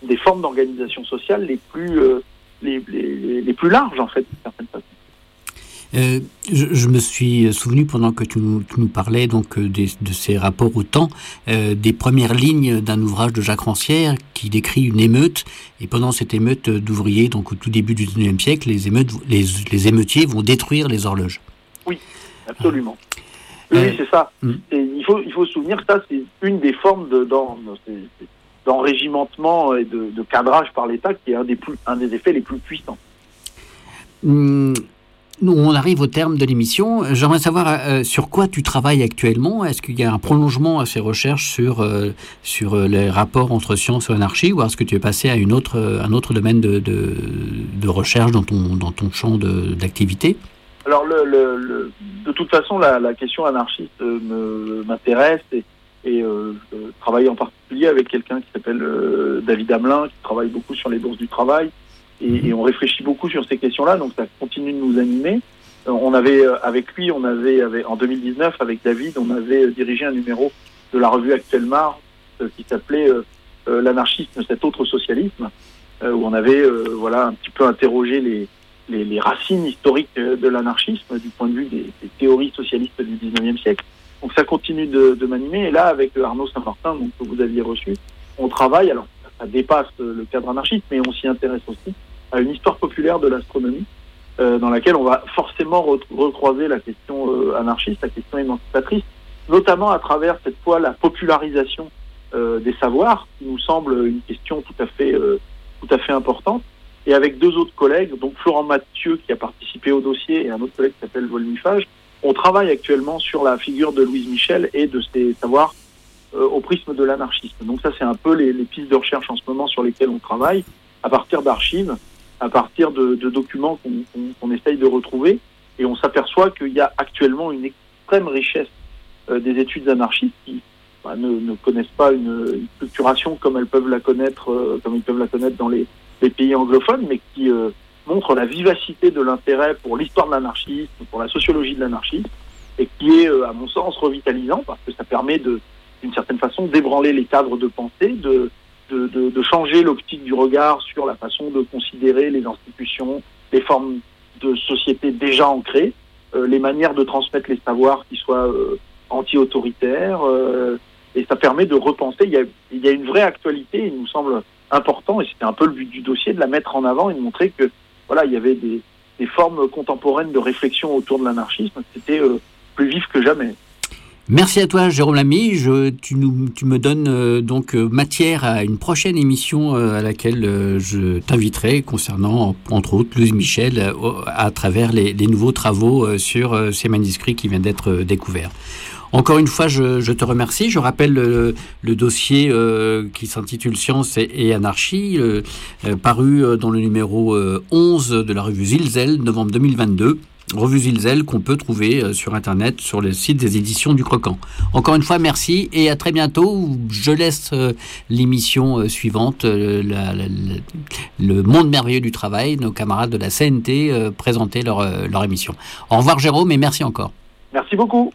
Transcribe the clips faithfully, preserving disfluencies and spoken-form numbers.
des formes d'organisation sociale les plus, euh, les, les, les plus larges, en fait, d'une certaine façon. Euh, je, je me suis souvenu pendant que tu nous, tu nous parlais donc des, de ces rapports au temps, euh, des premières lignes d'un ouvrage de Jacques Rancière qui décrit une émeute, et pendant cette émeute d'ouvriers, donc au tout début du dix-neuvième siècle, les émeutes, les, les émeutiers vont détruire les horloges. Oui, absolument. Oui, euh, oui c'est ça. Hum. Et il faut il faut se souvenir que ça c'est une des formes de dans, c'est, c'est, d'enrégimentement et de, de cadrage par l'État qui est un des plus un des effets les plus puissants. Hum. Nous, on arrive au terme de l'émission. J'aimerais savoir euh, sur quoi tu travailles actuellement. Est-ce qu'il y a un prolongement à ces recherches sur euh, sur les rapports entre science et anarchie, ou est-ce que tu es passé à une autre un autre domaine de de, de recherche dans ton dans ton champ de, d'activité? Alors, le, le, le, de toute façon, la, la question anarchiste me, m'intéresse et, et euh, je travaille en particulier avec quelqu'un qui s'appelle euh, David Hamelin, qui travaille beaucoup sur les bourses du travail. Et, et on réfléchit beaucoup sur ces questions-là, donc ça continue de nous animer. Euh, on avait, euh, avec lui, on avait, avait, en deux mille dix-neuf, avec David, on avait euh, dirigé un numéro de la revue Actuel Mars euh, qui s'appelait euh, euh, L'anarchisme, cet autre socialisme, euh, où on avait, euh, voilà, un petit peu interrogé les, les, les racines historiques de l'anarchisme du point de vue des, des théories socialistes du dix-neuvième siècle. Donc ça continue de, de m'animer. Et là, avec Arnaud Saint-Martin, donc, que vous aviez reçu, on travaille, alors ça dépasse le cadre anarchiste, mais on s'y intéresse aussi à une histoire populaire de l'astronomie, euh, dans laquelle on va forcément re- recroiser la question euh, anarchiste, la question émancipatrice, notamment à travers cette fois la popularisation euh, des savoirs, qui nous semble une question tout à fait, euh, tout à fait importante. Et avec deux autres collègues, donc Florent Mathieu qui a participé au dossier et un autre collègue qui s'appelle Volmifage, on travaille actuellement sur la figure de Louise Michel et de ses savoirs euh, au prisme de l'anarchisme. Donc ça, c'est un peu les, les pistes de recherche en ce moment sur lesquelles on travaille, à partir d'archives, à partir de, de documents qu'on, qu'on, qu'on essaye de retrouver, et on s'aperçoit qu'il y a actuellement une extrême richesse euh, des études anarchistes qui bah, ne, ne connaissent pas une, une structuration comme elles peuvent la connaître, euh, comme ils peuvent la connaître dans les, les pays anglophones, mais qui euh, montrent la vivacité de l'intérêt pour l'histoire de l'anarchisme, pour la sociologie de l'anarchisme, et qui est, euh, à mon sens, revitalisant parce que ça permet de, d'une certaine façon, d'ébranler les cadres de pensée, de De, de, de changer l'optique du regard sur la façon de considérer les institutions, les formes de société déjà ancrées, euh, les manières de transmettre les savoirs qui soient euh, anti-autoritaires, euh, et ça permet de repenser. Il y a, il y a une vraie actualité, il nous semble important, et c'était un peu le but du dossier, de la mettre en avant et de montrer que voilà, il y avait des, des formes contemporaines de réflexion autour de l'anarchisme, c'était euh, plus vif que jamais. Merci à toi, Jérôme Lamy. Je, tu, nous, tu me donnes euh, donc euh, matière à une prochaine émission euh, à laquelle euh, je t'inviterai concernant, entre autres, Louise Michel, euh, à travers les, les nouveaux travaux euh, sur euh, ces manuscrits qui viennent d'être euh, découverts. Encore une fois, je, je te remercie. Je rappelle le, le dossier euh, qui s'intitule Science et, et Anarchie, euh, euh, paru euh, dans le numéro euh, onze de la revue Zilzel, novembre deux mille vingt-deux. Revue Zilzel qu'on peut trouver sur Internet, sur le site des éditions du Croquant. Encore une fois, merci et à très bientôt. Je laisse l'émission suivante, la, la, la, le monde merveilleux du travail, nos camarades de la C N T euh, présenter leur, leur émission. Au revoir Jérôme et merci encore. Merci beaucoup.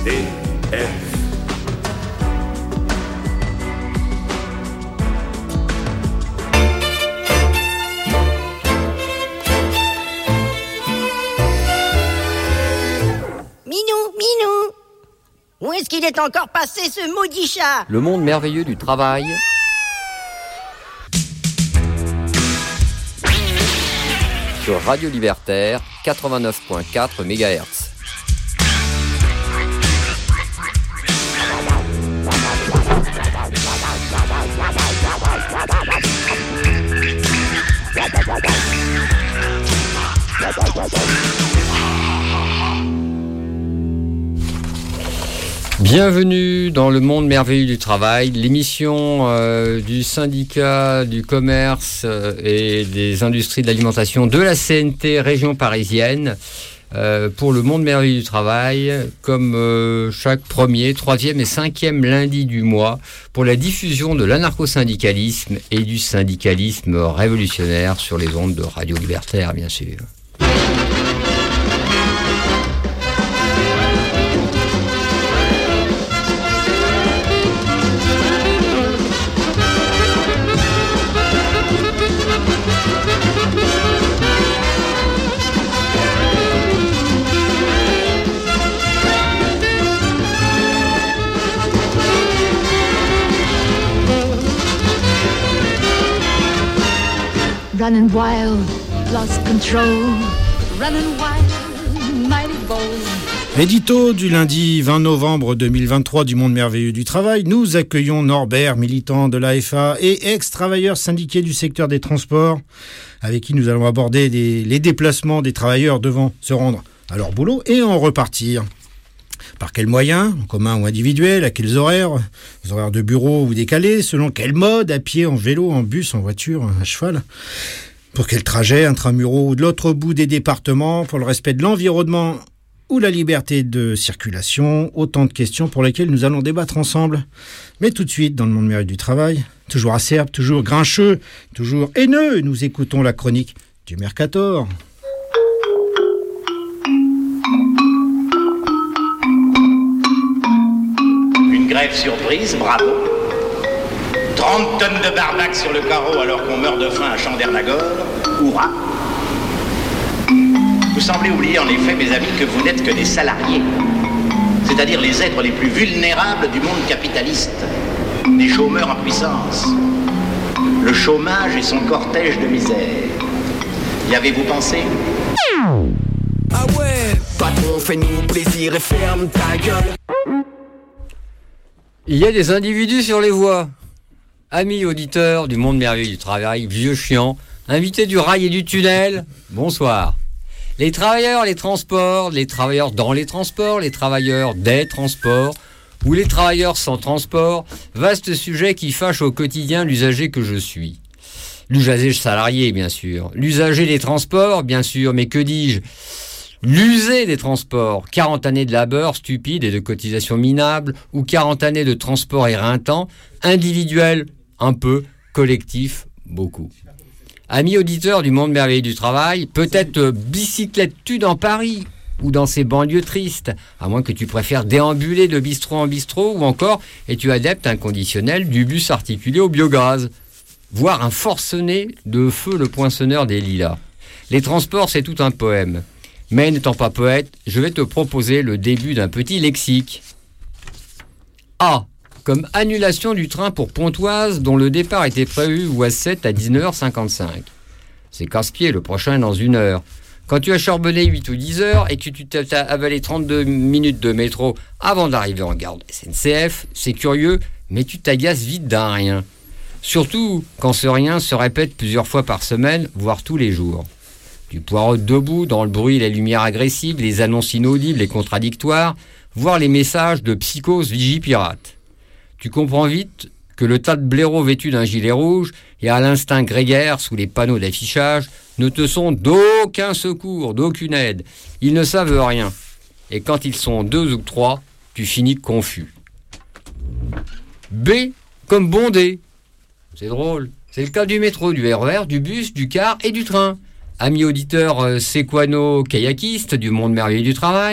F. Minou, Minou, où est-ce qu'il est encore passé ce maudit chat? Le monde merveilleux du travail. Sur Radio Libertaire, quatre-vingt-neuf virgule quatre mégahertz. Bienvenue dans le monde merveilleux du travail, l'émission euh, du syndicat du commerce euh, et des industries de l'alimentation de la C N T région parisienne euh, pour le monde merveilleux du travail, comme euh, chaque premier, troisième et cinquième lundi du mois, pour la diffusion de l'anarcho-syndicalisme et du syndicalisme révolutionnaire sur les ondes de Radio Libertaire, bien sûr. Running wild, lost control. Running wild, mighty bold. Édito du lundi vingt novembre deux mille vingt-trois du Monde Merveilleux du Travail, nous accueillons Norbert, militant de l'A F A et ex-travailleur syndiqué du secteur des transports, avec qui nous allons aborder des, les déplacements des travailleurs devant se rendre à leur boulot et en repartir. Par quels moyens, en commun ou individuel, à quels horaires, les horaires de bureau ou décalés, selon quel mode, à pied, en vélo, en bus, en voiture, à cheval, pour quel trajet, intramuraux ou de l'autre bout des départements, pour le respect de l'environnement ou la liberté de circulation, autant de questions pour lesquelles nous allons débattre ensemble. Mais tout de suite, dans le monde merveilleux du travail, toujours acerbe, toujours grincheux, toujours haineux, nous écoutons la chronique du Mercator. Grève surprise, bravo. trente tonnes de barbac sur le carreau alors qu'on meurt de faim à Chandernagor, hurrah. Vous semblez oublier en effet, mes amis, que vous n'êtes que des salariés, c'est-à-dire les êtres les plus vulnérables du monde capitaliste, des chômeurs en puissance. Le chômage et son cortège de misère. Y avez-vous pensé ? Ah ouais, patron, fais-nous plaisir et ferme ta gueule. Il y a des individus sur les voies. Amis auditeurs du monde merveilleux du travail, vieux chiants, invités du rail et du tunnel, bonsoir. Les travailleurs, les transports, les travailleurs dans les transports, les travailleurs des transports, ou les travailleurs sans transport, vaste sujet qui fâche au quotidien l'usager que je suis. L'usager salarié, bien sûr. L'usager des transports, bien sûr, mais que dis-je ? L'user des transports, quarante années de labeur stupide et de cotisations minables, ou quarante années de transport éreintant, individuel, un peu, collectif, beaucoup. Amis auditeurs du monde merveilleux du travail, peut-être bicyclettes-tu dans Paris, ou dans ces banlieues tristes, à moins que tu préfères déambuler de bistrot en bistrot, ou encore es-tu adepte inconditionnel du bus articulé au biogaz, voire un forcené de feu le poinçonneur des lilas. Les transports, c'est tout un poème. Mais n'étant pas poète, je vais te proposer le début d'un petit lexique. A. Comme annulation du train pour Pontoise dont le départ était prévu voie sept à dix-neuf heures cinquante-cinq. C'est casse-pied, le prochain est dans une heure. Quand tu as charbonné huit ou dix heures et que tu t'as avalé trente-deux minutes de métro avant d'arriver en gare S N C F, c'est curieux, mais tu t'agaces vite d'un rien. Surtout quand ce rien se répète plusieurs fois par semaine, voire tous les jours. Tu poireautes debout dans le bruit et les lumières agressives, les annonces inaudibles et contradictoires, voire les messages de psychose vigipirate. Tu comprends vite que le tas de blaireaux vêtus d'un gilet rouge et à l'instinct grégaire sous les panneaux d'affichage ne te sont d'aucun secours, d'aucune aide. Ils ne savent rien. Et quand ils sont deux ou trois, tu finis confus. B comme bondé. C'est drôle. C'est le cas du métro, du R E R, du bus, du car et du train. Amis auditeurs euh, séquano-kayakistes du monde merveilleux du travail,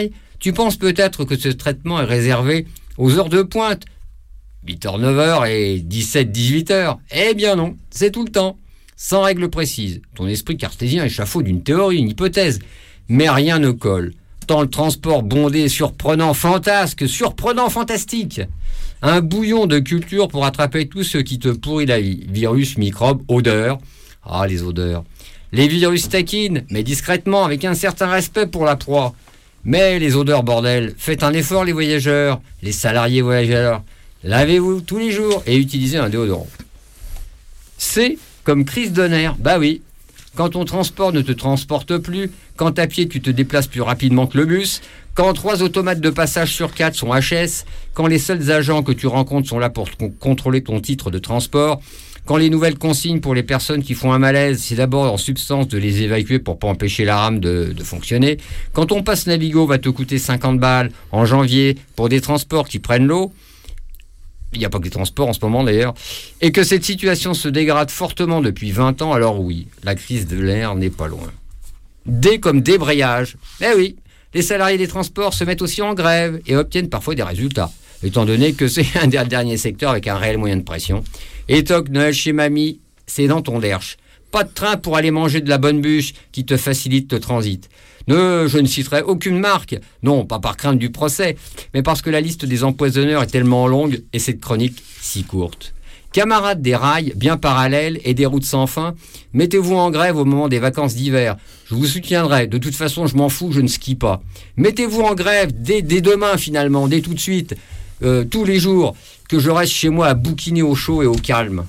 Tu penses peut-être que ce traitement est réservé aux heures de pointe, huit heures neuf heures et dix-sept dix-huit heures. Eh bien non, c'est tout le temps, sans règle précise. Ton esprit cartésien échafaude une théorie, une hypothèse, mais rien ne colle. Tant le transport bondé, surprenant, fantasque, surprenant, fantastique. Un bouillon de culture pour attraper tout ce qui te pourrit la vie. Virus, microbes, odeurs. Ah, les odeurs. Les virus taquinent, mais discrètement, avec un certain respect pour la proie. Mais les odeurs, bordel, faites un effort les voyageurs, les salariés voyageurs. Lavez-vous tous les jours et utilisez un déodorant. C'est comme crise de nerfs, bah oui. Quand ton transport ne te transporte plus, quand à pied tu te déplaces plus rapidement que le bus, quand trois automates de passage sur quatre sont H S, quand les seuls agents que tu rencontres sont là pour t- contrôler ton titre de transport, quand les nouvelles consignes pour les personnes qui font un malaise, c'est d'abord en substance de les évacuer pour pas empêcher la rame de, de fonctionner, quand ton passe Navigo va te coûter cinquante balles en janvier pour des transports qui prennent l'eau, il n'y a pas que les transports en ce moment d'ailleurs, et que cette situation se dégrade fortement depuis vingt ans, alors oui, la crise de l'air n'est pas loin. D comme débrayage. Eh oui, les salariés des transports se mettent aussi en grève et obtiennent parfois des résultats, étant donné que c'est un des derniers secteurs avec un réel moyen de pression. Et toc, Noël chez mamie, c'est dans ton derche. Pas de train pour aller manger de la bonne bûche qui te facilite le transit. Ne, je ne citerai aucune marque, non, pas par crainte du procès, mais parce que la liste des empoisonneurs est tellement longue et cette chronique si courte. Camarades des rails bien parallèles et des routes sans fin, mettez-vous en grève au moment des vacances d'hiver. Je vous soutiendrai, de toute façon je m'en fous, je ne skie pas. Mettez-vous en grève dès, dès demain finalement, dès tout de suite, euh, tous les jours, que je reste chez moi à bouquiner au chaud et au calme.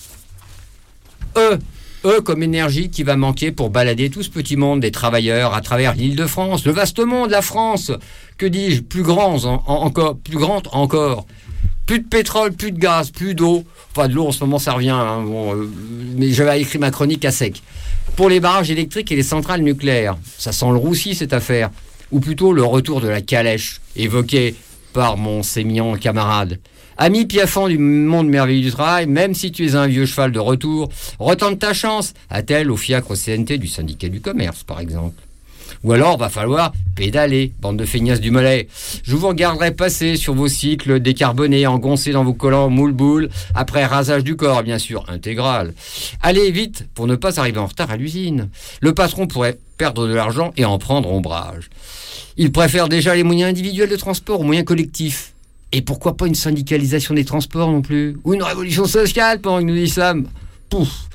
Eux Eux comme énergie qui va manquer pour balader tout ce petit monde des travailleurs à travers l'Île-de-France, le vaste monde, la France, que dis-je, plus grand en, en, encore, plus grande encore. Plus de pétrole, plus de gaz, plus d'eau. Enfin, de l'eau en ce moment ça revient, hein, bon, euh, mais j'avais écrit ma chronique à sec. Pour les barrages électriques et les centrales nucléaires, ça sent le roussi cette affaire. Ou plutôt le retour de la calèche, évoqué par mon sémillant camarade. Ami piaffant du monde merveilleux du travail, même si tu es un vieux cheval de retour, retente ta chance, attelle au fiacre C N T du syndicat du commerce, par exemple. Ou alors, va falloir pédaler, bande de feignasses du mollet. Je vous regarderai passer sur vos cycles décarbonés, engoncés dans vos collants moule-boule, après rasage du corps, bien sûr, intégral. Allez vite, pour ne pas arriver en retard à l'usine. Le patron pourrait perdre de l'argent et en prendre ombrage. Il préfère déjà les moyens individuels de transport aux moyens collectifs. Et pourquoi pas une syndicalisation des transports non plus? Ou une révolution sociale pendant que nous dit Sam. Pouf.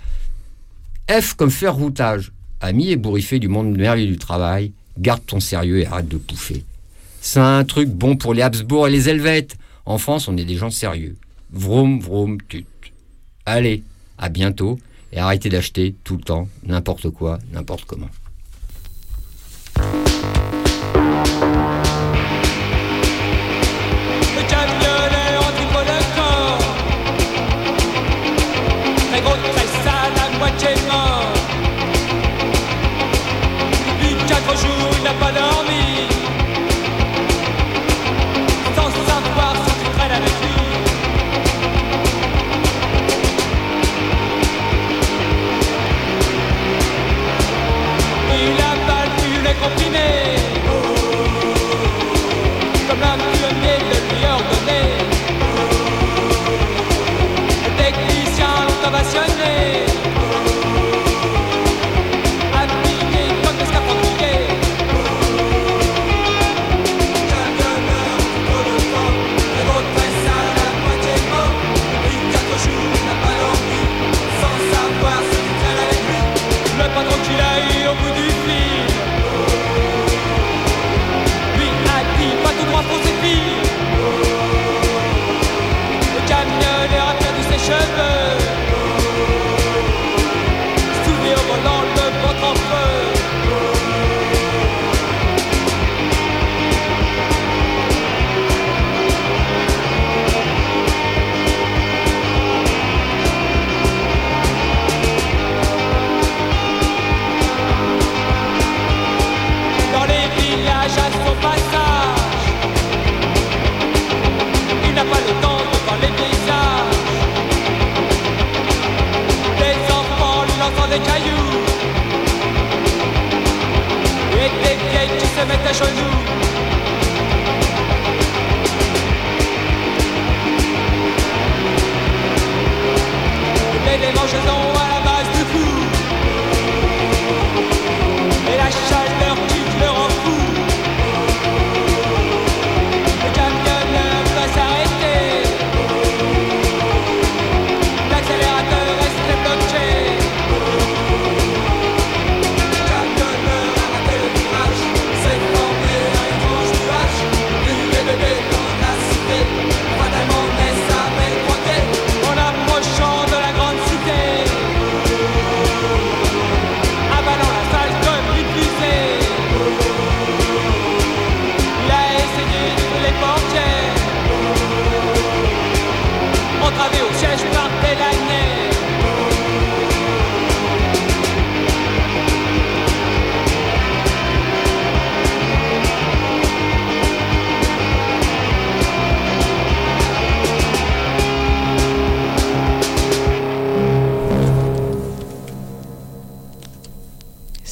F comme faire routage. Ami ébouriffé du monde merveilleux du travail, garde ton sérieux et arrête de pouffer. C'est un truc bon pour les Habsbourg et les Helvètes. En France, on est des gens sérieux. Vroom, vroom, tut. Allez, à bientôt et arrêtez d'acheter tout le temps, n'importe quoi, n'importe comment. Pas dormi, sans savoir si tu traînes avec lui.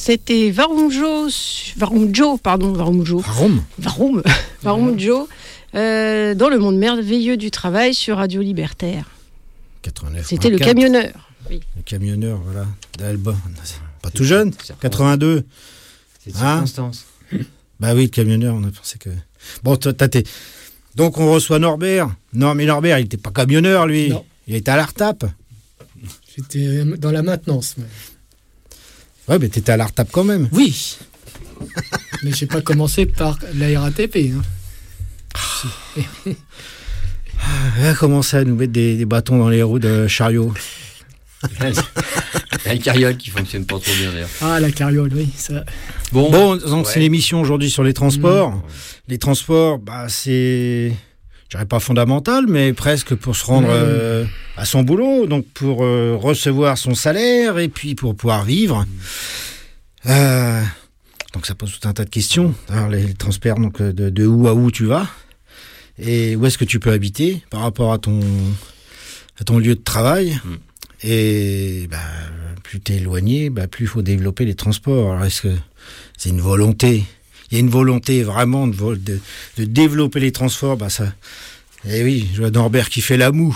c'était Varumjo, Varumjo, pardon, Varumjo. Varum. Varum, Varumjo, euh, dans le monde merveilleux du travail sur Radio Libertaire. quatre-vingt-neuf. C'était le camionneur. Oui. Le camionneur, voilà, d'Alba. Pas tout jeune, quatre-vingt-deux. C'est de Hein circonstance. Bah oui, le camionneur, on a pensé que... Bon, t'as, t'as tes... Donc on reçoit Norbert. Non, mais Norbert, il n'était pas camionneur, lui. Non. Il était à l'A R T A P. J'étais dans la maintenance. Mais... Ouais, mais t'étais à l'A R T A P quand même. Oui. Mais j'ai pas commencé par la R A T P. Hein. Elle a commencé à nous mettre des, des bâtons dans les roues de chariot. Il y a une carriole qui fonctionne pas trop bien d'ailleurs. Ah, la carriole, oui. Ça... Bon, bon donc ouais. C'est l'émission aujourd'hui sur les transports. Mmh. Les transports, bah, c'est, je dirais pas fondamental, mais presque pour se rendre mmh. euh, à son boulot, donc pour euh, recevoir son salaire et puis pour pouvoir vivre. Mmh. Euh, donc ça pose tout un tas de questions. Alors, les, les transports, donc de, de où à où tu vas et où est-ce que tu peux habiter par rapport à ton, à ton lieu de travail. Mmh. Et bah, plus t'es éloigné, bah, plus il faut développer les transports. Alors est-ce que c'est une volonté ? Il y a une volonté vraiment de, de, de développer les transports. Bah ça, eh oui, je vois Norbert qui fait la moue.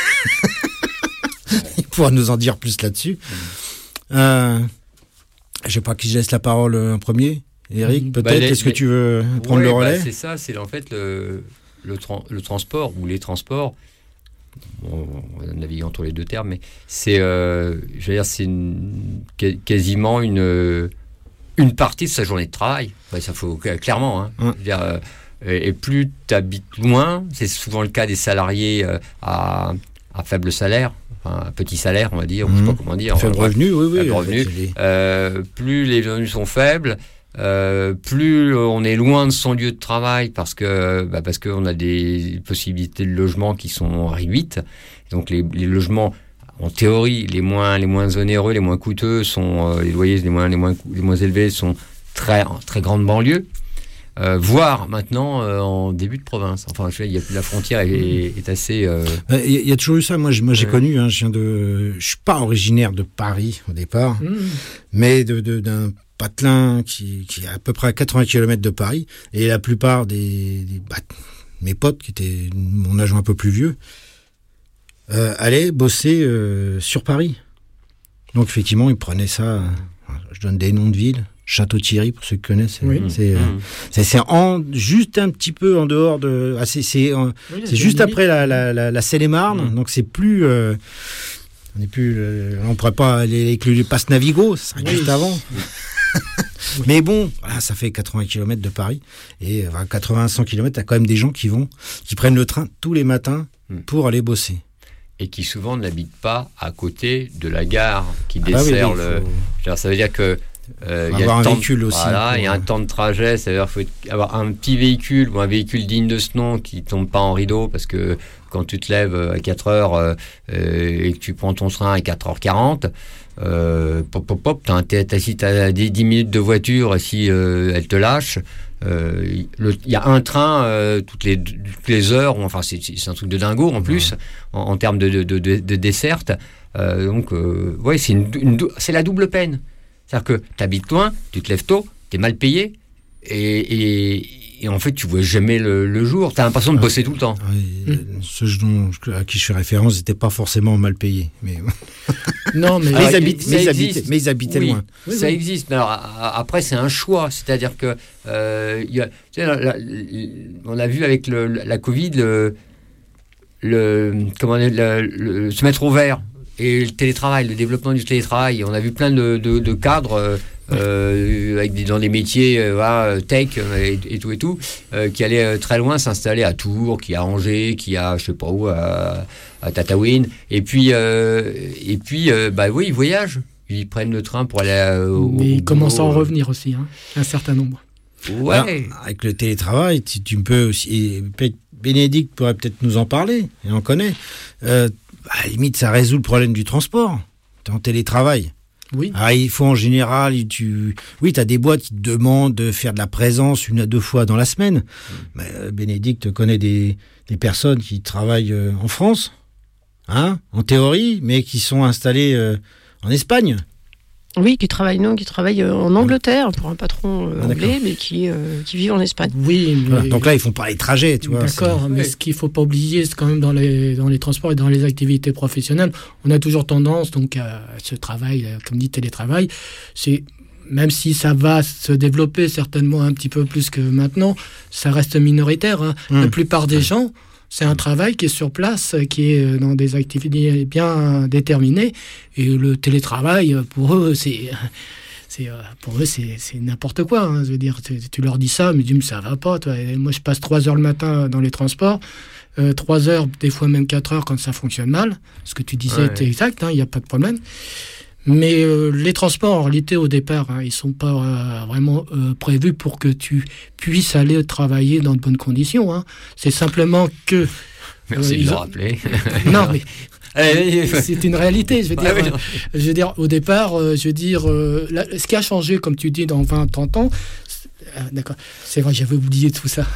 Il pourra nous en dire plus là-dessus. Mmh. Euh, je sais pas qui je laisse la parole en premier. Eric, peut-être. Bah, les, Est-ce que tu veux prendre ouais, le relais ? Bah, c'est ça, c'est en fait le, le, tra- le transport ou les transports. Bon, on navigue entre les deux termes, mais c'est, euh, je veux dire, c'est une, quasiment une, une partie de sa journée de travail. Ouais, ça faut clairement. Hein. Hum. Je veux dire, euh, et plus tu habites loin, c'est souvent le cas des salariés euh, à, à faible salaire, enfin, à petit salaire, on va dire, hum. je sais pas comment dire. Faible ouais, revenu, oui, oui. Faible revenu. Euh, plus les revenus sont faibles. Euh, plus on est loin de son lieu de travail parce que bah parce qu'on a des possibilités de logement qui sont réduites. Donc les, les logements, en théorie, les moins les moins onéreux, les moins coûteux sont euh, les loyers les moins les moins les moins élevés sont très en très grande banlieue, euh, voire maintenant euh, en début de province. Enfin, je sais, il y a la frontière est, est assez. Euh... Il y, y a toujours eu ça. Moi, moi j'ai ouais. connu. Hein, je viens de. Je suis pas originaire de Paris au départ, mmh. mais de, de d'un patelin qui, qui est à peu près à quatre-vingts kilomètres de Paris, et la plupart des, des bah, mes potes, qui étaient mon âge un peu plus vieux, euh, allaient bosser euh, sur Paris. Donc effectivement, ils prenaient ça, euh, je donne des noms de villes, Château-Thierry, pour ceux qui connaissent, oui. c'est, euh, mmh. c'est, c'est en, juste un petit peu en dehors de... Ah, c'est c'est, euh, oui, c'est juste après la, la, la, la Seine-et-Marne, mmh. donc c'est plus... Euh, on n'est plus... Euh, on ne pourrait pas aller avec les passes Navigo, c'est oui. juste avant. Oui. Mais bon, voilà, ça fait quatre-vingts kilomètres de Paris, et euh, quatre-vingts à cent kilomètres, t'as quand même des gens qui vont, qui prennent le train tous les matins pour aller bosser. Et qui souvent n'habitent pas à côté de la gare qui ah dessert bah oui, oui, le... Faut... Ça veut dire que euh, il y a un temps véhicule de... aussi. Voilà, il y a un temps de trajet, ça veut dire qu'il faut avoir un petit véhicule ou un véhicule digne de ce nom qui tombe pas en rideau, parce que quand tu te lèves à quatre heures euh, et que tu prends ton train à quatre heures quarante, Euh, pop pop pop, t'as, t'as, si t'as des dix minutes de voiture et si euh, elle te lâche, il euh, y a un train euh, toutes les toutes les heures, enfin c'est, c'est un truc de dingo en plus, ouais. en, en termes de de, de, de, de desserte. Euh, donc euh, ouais, c'est une, une c'est la double peine. C'est-à-dire que t'habites loin, tu te lèves tôt, t'es mal payé et, et Et en fait, tu vois jamais le, le jour. T'as l'impression de bosser tout le temps. Oui, mmh. Ceux dont, à qui je fais référence n'étaient pas forcément mal payés. Mais... non, mais, mais, ils, habitaient, mais, ils, habitaient, mais ils habitaient oui, loin. Oui, ça oui. existe. Mais alors, après, c'est un choix. C'est-à-dire que euh, y a, tu sais, la, la, on a vu avec le, la Covid le, le, comment le, le, le, se mettre au vert et le télétravail, le développement du télétravail. On a vu plein de, de, de cadres. Euh, avec des, dans des métiers euh, voilà, tech euh, et, et tout et tout euh, qui allaient euh, très loin s'installer à Tours, qui à Angers, qui à je sais pas où à, à Tataouine et puis euh, et puis euh, bah oui ils voyagent, ils prennent le train pour aller euh, au, mais ils au commencent à en euh... revenir aussi hein, un certain nombre. Ouais. Alors, avec le télétravail tu, tu peux aussi, Bénédicte pourrait peut-être nous en parler, il en connaît, euh, à la limite ça résout le problème du transport, t'es en télétravail. Oui. Alors, il faut en général, tu, oui, t'as des boîtes qui te demandent de faire de la présence une à deux fois dans la semaine. Mmh. Mais, euh, Bénédicte connaît des, des personnes qui travaillent euh, en France, hein, en théorie, mais qui sont installées euh, en Espagne. Oui, qui travaille, non, qui travaille euh, en Angleterre pour un patron euh, Ah, anglais, mais qui, euh, qui vit en Espagne. Oui, mais... Voilà. Donc là, ils font pas les trajets, tu vois. D'accord, c'est- mais ce qu'il faut pas oublier, c'est quand même dans les, dans les transports et dans les activités professionnelles, on a toujours tendance donc à ce travail, euh, comme dit télétravail, c'est même si ça va se développer certainement un petit peu plus que maintenant, ça reste minoritaire. Hein. Mmh. La plupart des gens, c'est un travail qui est sur place, qui est dans des activités bien déterminées. Et le télétravail, pour eux, c'est, c'est pour eux, c'est, c'est n'importe quoi. Hein. Je veux dire, tu, tu leur dis ça, mais tu dis, mais ça va pas. Toi. Et moi, je passe trois heures le matin dans les transports, euh, trois heures, des fois même quatre heures quand ça fonctionne mal. Ce que tu disais Ouais. était exact, il n'y a pas de problème. Mais euh, les transports, en réalité, au départ, hein, ils ne sont pas euh, vraiment euh, prévus pour que tu puisses aller travailler dans de bonnes conditions. Hein. C'est simplement que... Merci euh, de ils le ont- rappeler. Non, mais Allez, allez. c'est une réalité. Je veux dire, Ouais, oui, euh, je veux dire au départ, euh, je veux dire, euh, la- ce qui a changé, comme tu dis, dans vingt trente ans, c'est- ah, d'accord, c'est vrai, j'avais oublié tout ça.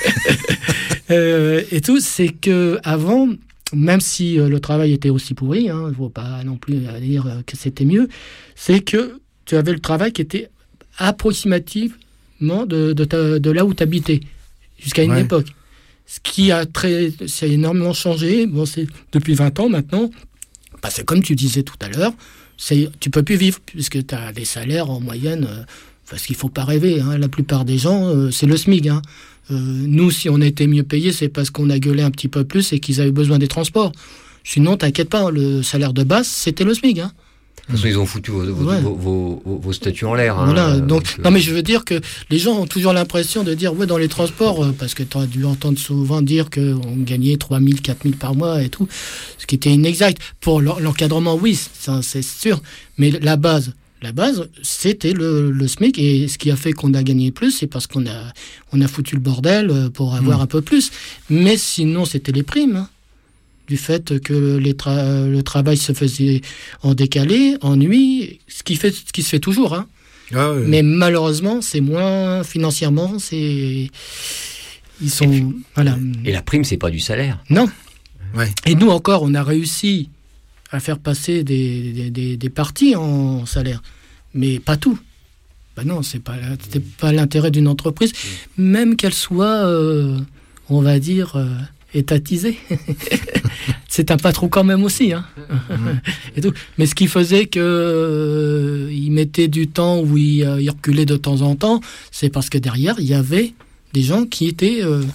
Euh, et tout, c'est que avant, même si euh, le travail était aussi pourri, hein, il ne faut pas non plus euh, dire euh, que c'était mieux, c'est que tu avais le travail qui était approximativement de, de, ta- de là où tu habitais, jusqu'à une Ouais. époque. Ce qui a très, ça a énormément changé. Bon, c'est depuis vingt ans maintenant. Bah, c'est comme tu disais tout à l'heure, c'est, tu peux plus vivre puisque tu as des salaires en moyenne. Euh, parce qu'il faut pas rêver. Hein, la plupart des gens, euh, c'est le SMIC. Hein. Euh, nous, si on était mieux payés, c'est parce qu'on a gueulé un petit peu plus et qu'ils avaient besoin des transports. Sinon, t'inquiète pas, le salaire de base, c'était le SMIC. Hein. De toute façon, ils ont foutu vos, vos, Ouais. vos, vos, vos- vos statuts en l'air. Hein, Voilà, euh, donc, euh, non mais je veux dire que les gens ont toujours l'impression de dire, ouais, dans les transports, euh, parce que tu as dû entendre souvent dire qu'on gagnait trois mille, quatre mille par mois et tout, ce qui était inexact. Pour l'en- l'encadrement, oui, ça, c'est sûr, mais la base, la base, c'était le, le SMIC, et ce qui a fait qu'on a gagné plus, c'est parce qu'on a, on a foutu le bordel euh, pour avoir Mmh. un peu plus. Mais sinon, c'était les primes, hein, du fait que les tra- le travail se faisait en décalé, en nuit, ce qui, fait, ce qui se fait toujours, hein. Ah, ouais. Mais malheureusement, c'est moins financièrement, c'est ils sont Et puis- voilà. Et la prime, c'est pas du salaire. Non. Ouais. Et nous encore, on a réussi à faire passer des, des, des, des parties en salaire, mais pas tout. Ben non, c'est pas c'est pas l'intérêt d'une entreprise, même qu'elle soit, euh, on va dire, euh, étatisée. C'est un patron quand même aussi, hein. Et tout. Mais ce qui faisait que euh, il mettait du temps où il, euh, il reculait de temps en temps, c'est parce que derrière il y avait des gens qui étaient euh,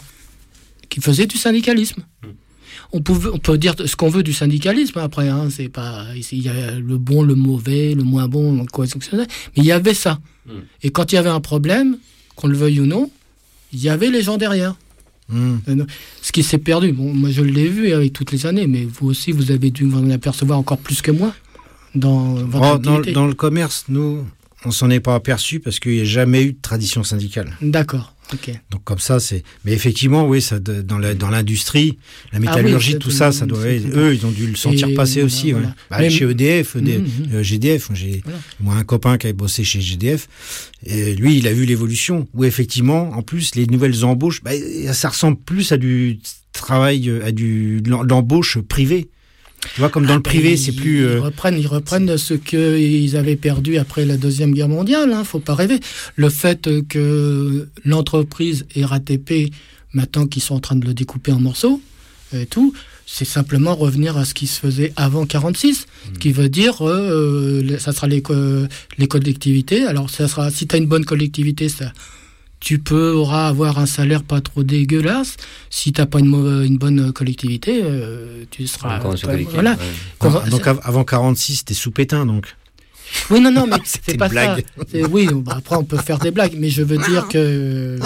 qui faisaient du syndicalisme. On, pouvait, on peut dire ce qu'on veut du syndicalisme après, hein, c'est pas, il y a le bon, le mauvais, le moins bon, quoi, mais il y avait ça. Mm. Et quand il y avait un problème, qu'on le veuille ou non, il y avait les gens derrière. Mm. Ce qui s'est perdu, bon, moi je l'ai vu avec toutes les années, mais vous aussi vous avez dû vous en apercevoir encore plus que moi dans votre oh, dans, activité. dans le commerce, nous, on s'en est pas aperçu parce qu'il n'y a jamais eu de tradition syndicale. D'accord. Okay. Donc comme ça, c'est. Mais effectivement, oui, ça, de, dans, la, dans l'industrie, la métallurgie, ah oui, tout ça, ça doit. Être... Eux, ils ont dû le sentir et passer voilà, aussi. Voilà. Ouais. Bah, Même... Chez E D F, E D F mmh, euh, G D F, j'ai voilà. moi un copain qui avait bossé chez G D F. Et lui, il a vu l'évolution. Où effectivement, en plus, les nouvelles embauches, bah, ça ressemble plus à du travail, à du de l'embauche privée. Tu vois, comme dans ah, le privé, ben, c'est plus... Euh... Ils reprennent, ils reprennent ce qu'ils avaient perdu après la Deuxième Guerre mondiale, hein, faut pas rêver. Le fait que l'entreprise R A T P, maintenant qu'ils sont en train de le découper en morceaux, et tout, c'est simplement revenir à ce qui se faisait avant quarante-six, mmh. ce qui veut dire, euh, ça sera les, les collectivités. Alors, ça sera, si tu as une bonne collectivité, ça... tu pourras avoir un salaire pas trop dégueulasse. Si tu n'as pas une, une bonne collectivité, euh, tu seras... Pas, voilà. Ouais. Donc, donc avant quarante-six, c'était sous Pétain, donc. Oui, non, non, mais c'est pas blague. ça. Oui, bah, après, on peut faire des blagues, mais je veux dire que euh,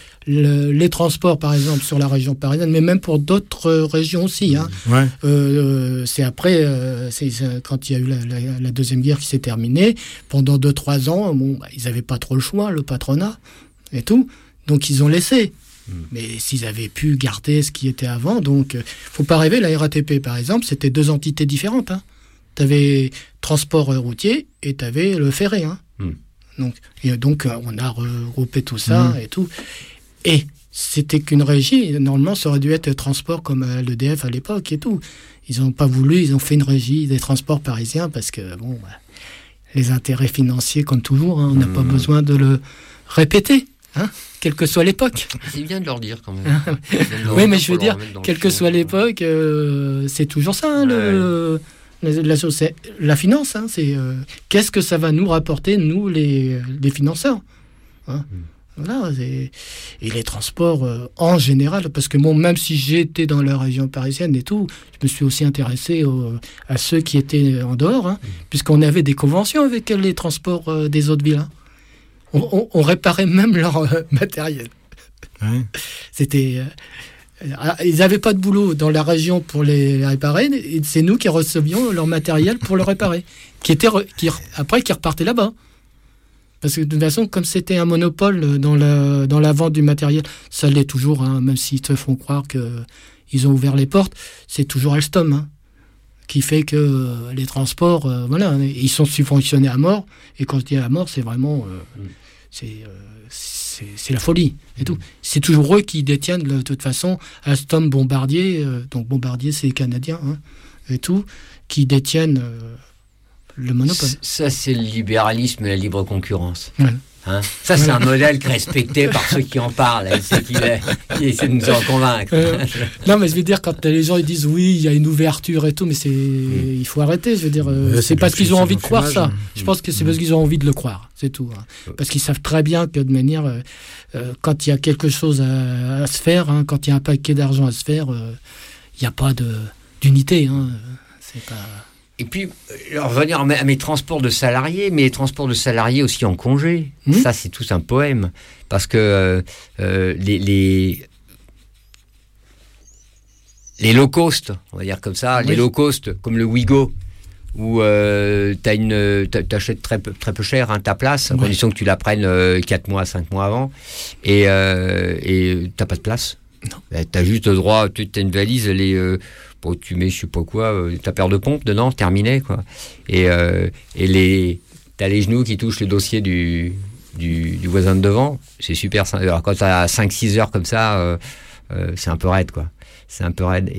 le, les transports, par exemple, sur la région parisienne, mais même pour d'autres régions aussi, hein, ouais. euh, c'est après, euh, c'est, c'est quand il y a eu la, la, la Deuxième Guerre qui s'est terminée, pendant deux trois ans, bon, bah, ils n'avaient pas trop le choix, le patronat et tout, donc ils ont laissé. Mmh. Mais s'ils avaient pu garder ce qui était avant, donc euh, faut pas rêver, la R A T P par exemple, c'était deux entités différentes. Hein. Tu avais transport routier et tu avais le ferré. Hein. Mmh. Donc, et donc on a regroupé tout ça mmh. et tout. Et c'était qu'une régie, normalement ça aurait dû être transport comme l'E D F à l'époque et tout. Ils n'ont pas voulu, ils ont fait une régie des transports parisiens parce que bon... Bah, les intérêts financiers, comme toujours, hein, on n'a Mmh. pas besoin de le répéter, hein, quelle que soit l'époque. C'est bien de leur dire quand même. Oui, mais je veux dire, quelle que soit l'époque, euh, c'est toujours ça, hein, le, la, la, c'est la finance. Hein, c'est euh, qu'est-ce que ça va nous rapporter, nous, les, les financeurs, hein. Mmh. Voilà, et, et les transports euh, en général, parce que bon, même si j'étais dans la région parisienne et tout, je me suis aussi intéressé au, à ceux qui étaient en dehors, hein, mmh. puisqu'on avait des conventions avec les transports euh, des autres villes. Hein. On, on, on réparait même leur euh, matériel. Ouais. C'était, euh, ils n'avaient pas de boulot dans la région pour les réparer, et c'est nous qui recevions leur matériel pour le réparer, qui était re, qui, après qui repartait là-bas. Parce que de toute façon, comme c'était un monopole dans la, dans la vente du matériel, ça l'est toujours, hein, même s'ils te font croire qu'ils ont ouvert les portes, c'est toujours Alstom, hein, qui fait que euh, les transports, euh, voilà, ils sont subventionnés à mort. Et quand je dis à mort, c'est vraiment, euh, c'est, euh, c'est, c'est la folie et tout. C'est toujours eux qui détiennent, de toute façon, Alstom, Bombardier, euh, donc Bombardier, c'est les Canadiens, hein, et tout, qui détiennent euh, le monopole. Ça, c'est le libéralisme et la libre concurrence. Ouais. Hein, ça, c'est un modèle respecté par ceux qui en parlent. C'est qui, qui essaient de nous en convaincre. Euh, non, mais je veux dire, quand les gens ils disent oui, il y a une ouverture et tout, mais c'est, mmh. il faut arrêter. Je veux dire, euh, c'est, c'est parce qu'ils ont envie de croire ça. Mmh. Je pense que c'est mmh. parce qu'ils ont envie de le croire, c'est tout. Hein. Parce qu'ils savent très bien que de manière, euh, euh, quand il y a quelque chose à, à se faire, hein, quand il y a un paquet d'argent à se faire, euh, il n'y a pas de, d'unité. Hein. C'est pas. Et puis, revenir à mes transports de salariés, mais les transports de salariés aussi en congé. Mmh. Ça, c'est tout un poème. Parce que euh, les, les, les low cost, on va dire comme ça, oui. les low cost, comme le Ouigo, où euh, tu achètes très peu, très peu cher hein, ta place, à oui. condition que tu la prennes euh, quatre mois, cinq mois avant, et euh, tu n'as pas de place. Tu as juste le droit, tu as une valise, elle est... Euh, Bon, tu mets je sais pas quoi, euh, ta paire de pompes dedans, terminé quoi. Et, euh, et les, t'as les genoux qui touchent le dossier du, du, du voisin de devant, c'est super. Alors quand t'as cinq six heures comme ça, euh, euh, c'est un peu raide quoi. C'est un peu raide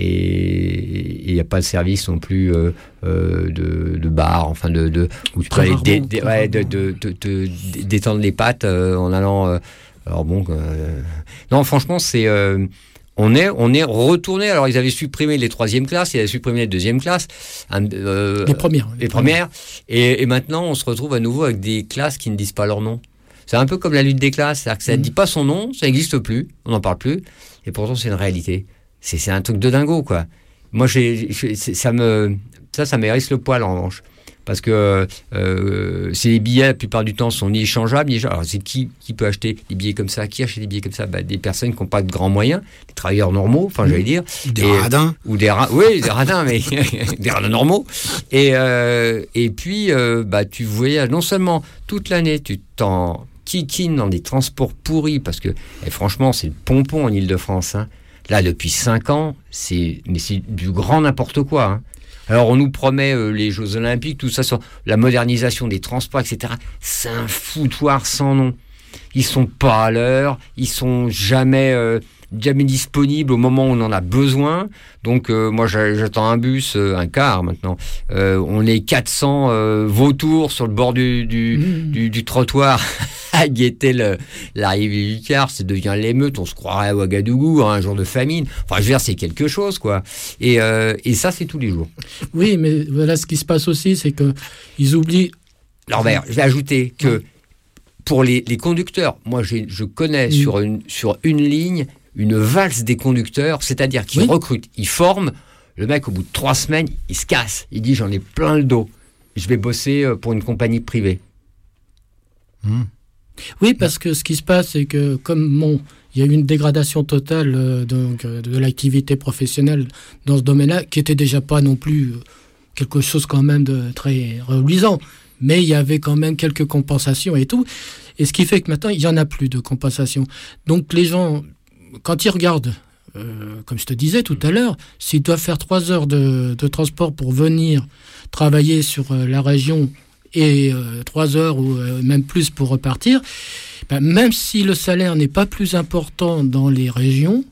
et il n'y a pas de service non plus euh, euh, de, de bar, enfin de, de où tu peux aller dé, dé, ouais, de, de, de, de, de détendre les pattes euh, en allant. Euh, alors bon, euh, non franchement c'est. Euh, On est, on est retourné. Alors, ils avaient supprimé les troisième classes, ils avaient supprimé les deuxième classes. Euh, les premières. Les, les premières. premières. Et, et maintenant, on se retrouve à nouveau avec des classes qui ne disent pas leur nom. C'est un peu comme la lutte des classes. C'est-à-dire que ça ne mmh. dit pas son nom, ça n'existe plus, on n'en parle plus. Et pourtant, c'est une réalité. C'est, c'est un truc de dingo, quoi. Moi, j'ai, j'ai, ça me, ça, ça m'hérisse le poil, en revanche. Parce que euh, ces billets, la plupart du temps, sont ni échangeables, ni échangeables. Alors, c'est qui, qui peut acheter des billets comme ça? Qui achète des billets comme ça? Bah, des personnes qui n'ont pas de grands moyens, des travailleurs normaux, enfin, mmh. j'allais dire. Ou des et, radins. Ou des radins, oui, des radins, mais des radins normaux. Et, euh, et puis, euh, bah, tu voyages non seulement toute l'année, tu t'en kikines dans des transports pourris, parce que, et franchement, c'est le pompon en Ile-de-France. Hein. Là, depuis cinq ans, c'est, mais c'est du grand n'importe quoi. Hein. Alors, on nous promet euh, les Jeux Olympiques, tout ça, sur la modernisation des transports, et cetera. C'est un foutoir sans nom. Ils sont pas à l'heure, ils sont jamais, euh, jamais disponibles au moment où on en a besoin. Donc, euh, moi, j'attends un bus, euh, un car maintenant. Euh, on est quatre cents euh, vautours sur le bord du, du, mmh. du, du trottoir à guetter le, l'arrivée du car. Ça devient l'émeute. On se croirait à Ouagadougou, hein, un jour de famine. Enfin, je veux dire, c'est quelque chose, quoi. Et, euh, et ça, c'est tous les jours. Oui, mais voilà, ce qui se passe aussi, c'est qu'ils oublient... Norbert, je vais ajouter que pour les, les conducteurs, moi, j'ai, je connais mmh. sur, une, sur une ligne une valse des conducteurs, c'est-à-dire qu'ils oui. recrutent, ils forment, le mec au bout de trois semaines, il se casse, il dit j'en ai plein le dos, je vais bosser pour une compagnie privée. Mmh. Oui, parce que ce qui se passe, c'est que comme bon, il y a eu une dégradation totale euh, donc, euh, de l'activité professionnelle dans ce domaine-là, qui était déjà pas non plus euh, quelque chose quand même de très reluisant, mais il y avait quand même quelques compensations et tout, et ce qui fait que maintenant, il n'y en a plus de compensations. Donc les gens... Quand ils regardent, euh, comme je te disais tout à l'heure, s'ils doivent faire trois heures de, de transport pour venir travailler sur euh, la région et euh, trois heures ou euh, même plus pour repartir, ben, même si le salaire n'est pas plus important dans les régions,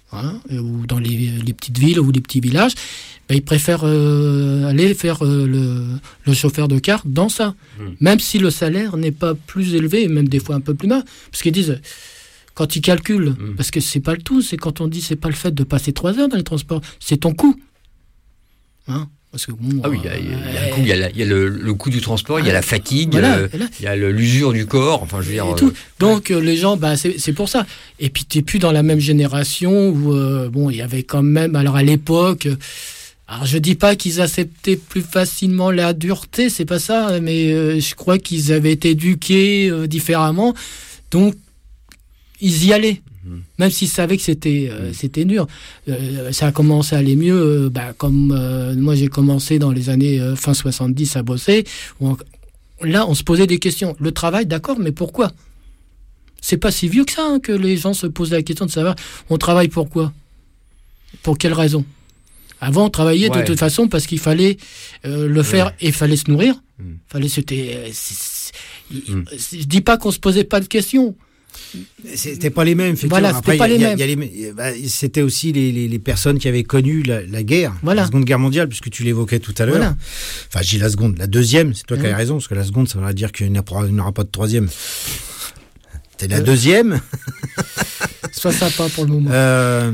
hein, ou dans les, les petites villes ou les petits villages, ben, ils préfèrent euh, aller faire euh, le, le chauffeur de car dans ça. Mmh. Même si le salaire n'est pas plus élevé, même des fois un peu plus bas. Parce qu'ils disent, quand ils calculent, mmh. parce que c'est pas le tout, c'est quand on dit c'est pas le fait de passer trois heures dans les transports, c'est ton coût. Hein, parce que, bon, ah oui, il y a, y a un coût, il y a, la, y a le, le coût du transport, il y a la fatigue, il voilà, y a l'usure du corps, enfin je veux dire... Et tout. Euh, Donc euh, les gens, bah, c'est, c'est pour ça. Et puis tu n'es plus dans la même génération où, euh, bon, il y avait quand même, alors à l'époque... Euh, alors je dis pas qu'ils acceptaient plus facilement la dureté, c'est pas ça, mais euh, je crois qu'ils avaient été éduqués euh, différemment, donc ils y allaient, mmh. même s'ils savaient que c'était euh, mmh. c'était dur. Euh, ça a commencé à aller mieux, euh, bah, comme euh, moi j'ai commencé dans les années euh, fin soixante-dix à bosser. On, là on se posait des questions. Le travail, d'accord, mais pourquoi ? C'est pas si vieux que ça hein, que les gens se posent la question de savoir on travaille pourquoi ? Pour quelle raison ? Avant, on travaillait ouais. de toute façon parce qu'il fallait euh, le faire ouais. et il fallait se nourrir. Mm. Fallait, c'était, c'est, c'est, mm. Je dis pas qu'on se posait pas de questions. C'était pas les mêmes. Voilà, c'était Après, pas y a, les y a, mêmes. Y a les, bah, c'était aussi les, les, les personnes qui avaient connu la, la guerre, voilà. la Seconde Guerre mondiale, puisque tu l'évoquais tout à l'heure. Voilà. Enfin, j'ai la seconde, la deuxième. C'est toi mmh. qui as raison, parce que la seconde, ça voudrait dire qu'il n'y aura pas de troisième. C'est la euh... deuxième. Sois sympa pour le moment. Euh...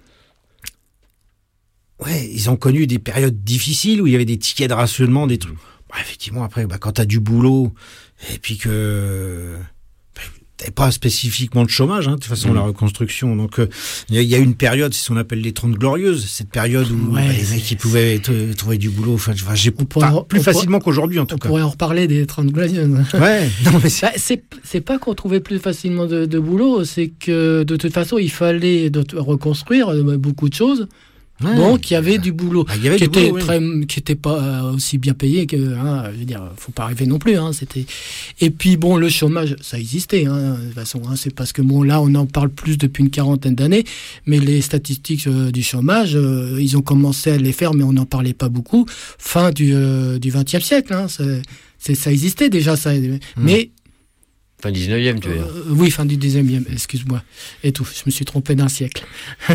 Ouais, ils ont connu des périodes difficiles où il y avait des tickets de rationnement, des trucs. Bah, effectivement, après, bah, quand t'as du boulot, et puis que bah, t'avais pas spécifiquement de chômage, hein, de toute façon, mmh. la reconstruction. Donc, il euh, y, y a une période, c'est ce qu'on appelle les trente glorieuses, cette période où ouais, bah, les mecs, ils pouvaient t- trouver du boulot. Enfin, j'ai pourrait, enfin, plus facilement pourrait, qu'aujourd'hui, en tout on cas. On pourrait en reparler des trente glorieuses. Ouais, non, mais c'est... Bah, c'est, c'est pas qu'on trouvait plus facilement de, de boulot, c'est que, de toute façon, il fallait de, reconstruire beaucoup de choses. Ouais. Donc il y avait du boulot, ah, y avait qui, du était boulot très, oui. qui était pas aussi bien payé que, hein, je veux dire, faut pas rêver non plus. Hein, c'était. Et puis bon, le chômage, ça existait. Hein, de toute façon, hein, c'est parce que bon là, on en parle plus depuis une quarantaine d'années, mais les statistiques euh, du chômage, euh, ils ont commencé à les faire, mais on n'en parlait pas beaucoup. Fin du euh, du vingtième siècle, hein, c'est, c'est, ça existait déjà, ça. Mmh. Mais fin dix-neuvième, tu veux dire euh, Oui, fin du dix-neuvième, excuse-moi. Et tout, je me suis trompé d'un siècle.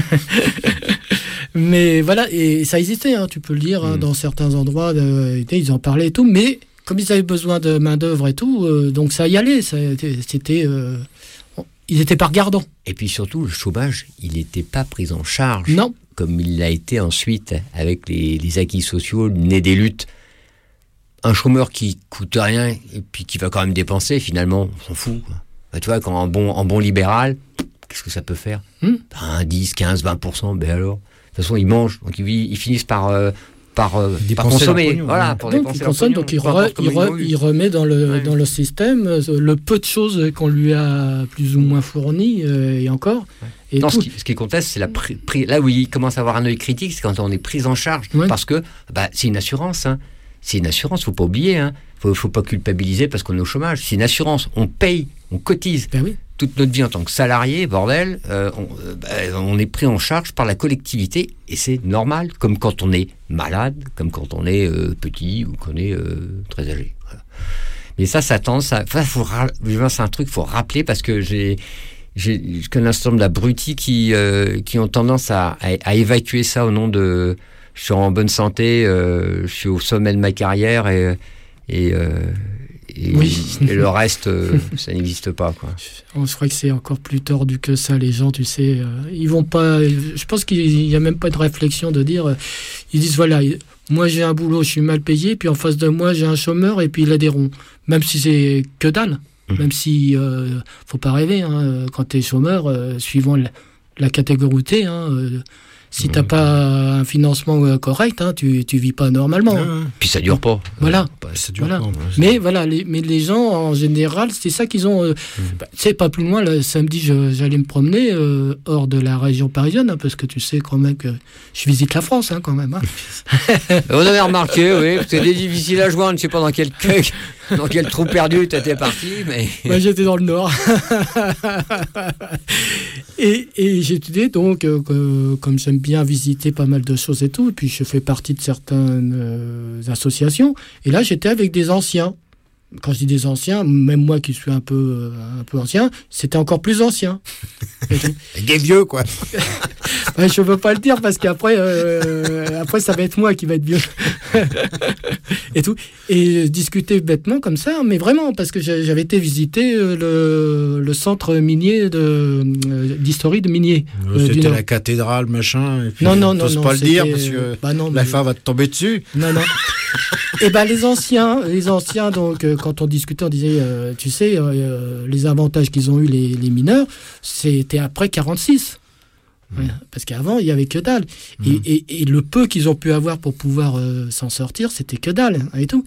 Mais voilà, et ça existait, hein, tu peux le dire, hein, mmh. dans certains endroits, de, ils en parlaient et tout, mais comme ils avaient besoin de main-d'œuvre et tout, euh, donc ça y allait, ça, c'était, euh, ils n'étaient pas regardants. Et puis surtout, le chômage, il n'était pas pris en charge. Non. Comme il l'a été ensuite avec les, les acquis sociaux nés des luttes. Un chômeur qui coûte rien et puis qui va quand même dépenser, finalement, on s'en fout. Bah, tu vois, quand un bon, un bon libéral, qu'est-ce que ça peut faire mmh. Un dix, quinze, vingt pour cent, ben alors. De toute façon, ils mangent, donc ils, ils finissent par, euh, par, euh, par consommer. Pognon, voilà, ouais. pour donc, dépenser il consomme, donc il, re, il, re, il remet dans le, ouais. dans le système le peu de choses qu'on lui a plus ou moins fourni, euh, et encore. Ouais. Et non, ce qui, ce qui conteste, c'est la pri, pri, là où il commence à avoir un œil critique, c'est quand on est pris en charge. Ouais. Parce que bah, c'est une assurance. Hein. C'est une assurance, il ne faut pas oublier. Hein. Il ne faut pas culpabiliser parce qu'on est au chômage. C'est une assurance. On paye, on cotise. Ben oui. Toute notre vie en tant que salarié, bordel, euh, on, euh, bah, on est pris en charge par la collectivité et c'est normal, comme quand on est malade, comme quand on est euh, petit ou qu'on est euh, très âgé. Voilà. Mais ça, ça tend, ça, enfin, faut, c'est un truc, faut rappeler parce que j'ai, j'ai, je connais un certain nombre d'abrutis qui, euh, qui ont tendance à, à, à évacuer ça au nom de, je suis en bonne santé, euh, je suis au sommet de ma carrière et, et euh, Et, oui. et le reste, euh, ça n'existe pas, quoi. Je crois que c'est encore plus tordu que ça, les gens, tu sais. Euh, ils vont pas. Je pense qu'il n'y a même pas de réflexion de dire. Euh, ils disent voilà, moi j'ai un boulot, je suis mal payé, puis en face de moi j'ai un chômeur et puis il a des ronds. Même si c'est que dalle. Mmh. Même si. Euh, faut pas rêver, hein, quand tu es chômeur, euh, suivant la, la catégorie, hein, euh, si t'as pas un financement correct, hein, tu tu vis pas normalement. Hein. Puis ça dure pas. Voilà. Euh, ça dure voilà. pas. Mais voilà, les, mais les gens en général, c'est ça qu'ils ont. Euh, mmh. bah, tu sais, pas plus loin. Le samedi, je, j'allais me promener euh, hors de la région parisienne, hein, parce que tu sais quand même que je visite la France, hein, quand même. Hein. On avait remarqué, oui, c'était difficile à joindre. Je sais pas dans quel dans quel trou perdu t'étais parti, mais. Moi, j'étais dans le Nord. et, et j'étudiais donc, euh, que, comme j'aime bien visiter pas mal de choses et tout, et puis je fais partie de certaines euh, associations, et là j'étais avec des anciens. Quand je dis des anciens, même moi qui suis un peu, euh, un peu ancien, c'était encore plus ancien. Des vieux, quoi. Ouais, je veux pas le dire parce qu'après, euh, après, ça va être moi qui va être vieux. et tout. Et discuter bêtement comme ça, mais vraiment, parce que j'avais été visiter le, le centre minier de, d'historie de minier. Euh, c'était la cathédrale, machin. Et puis, non, non, non. non pas le dire parce que bah non, la F A va te tomber dessus. Non, non. Et ben les anciens, les anciens, donc, euh, quand on discutait, on disait, euh, tu sais, euh, les avantages qu'ils ont eu, les, les mineurs, c'était après quarante-six. Ouais, parce qu'avant, il n'y avait que dalle. Mmh. Et, et, et le peu qu'ils ont pu avoir pour pouvoir euh, s'en sortir, c'était que dalle, hein, et tout.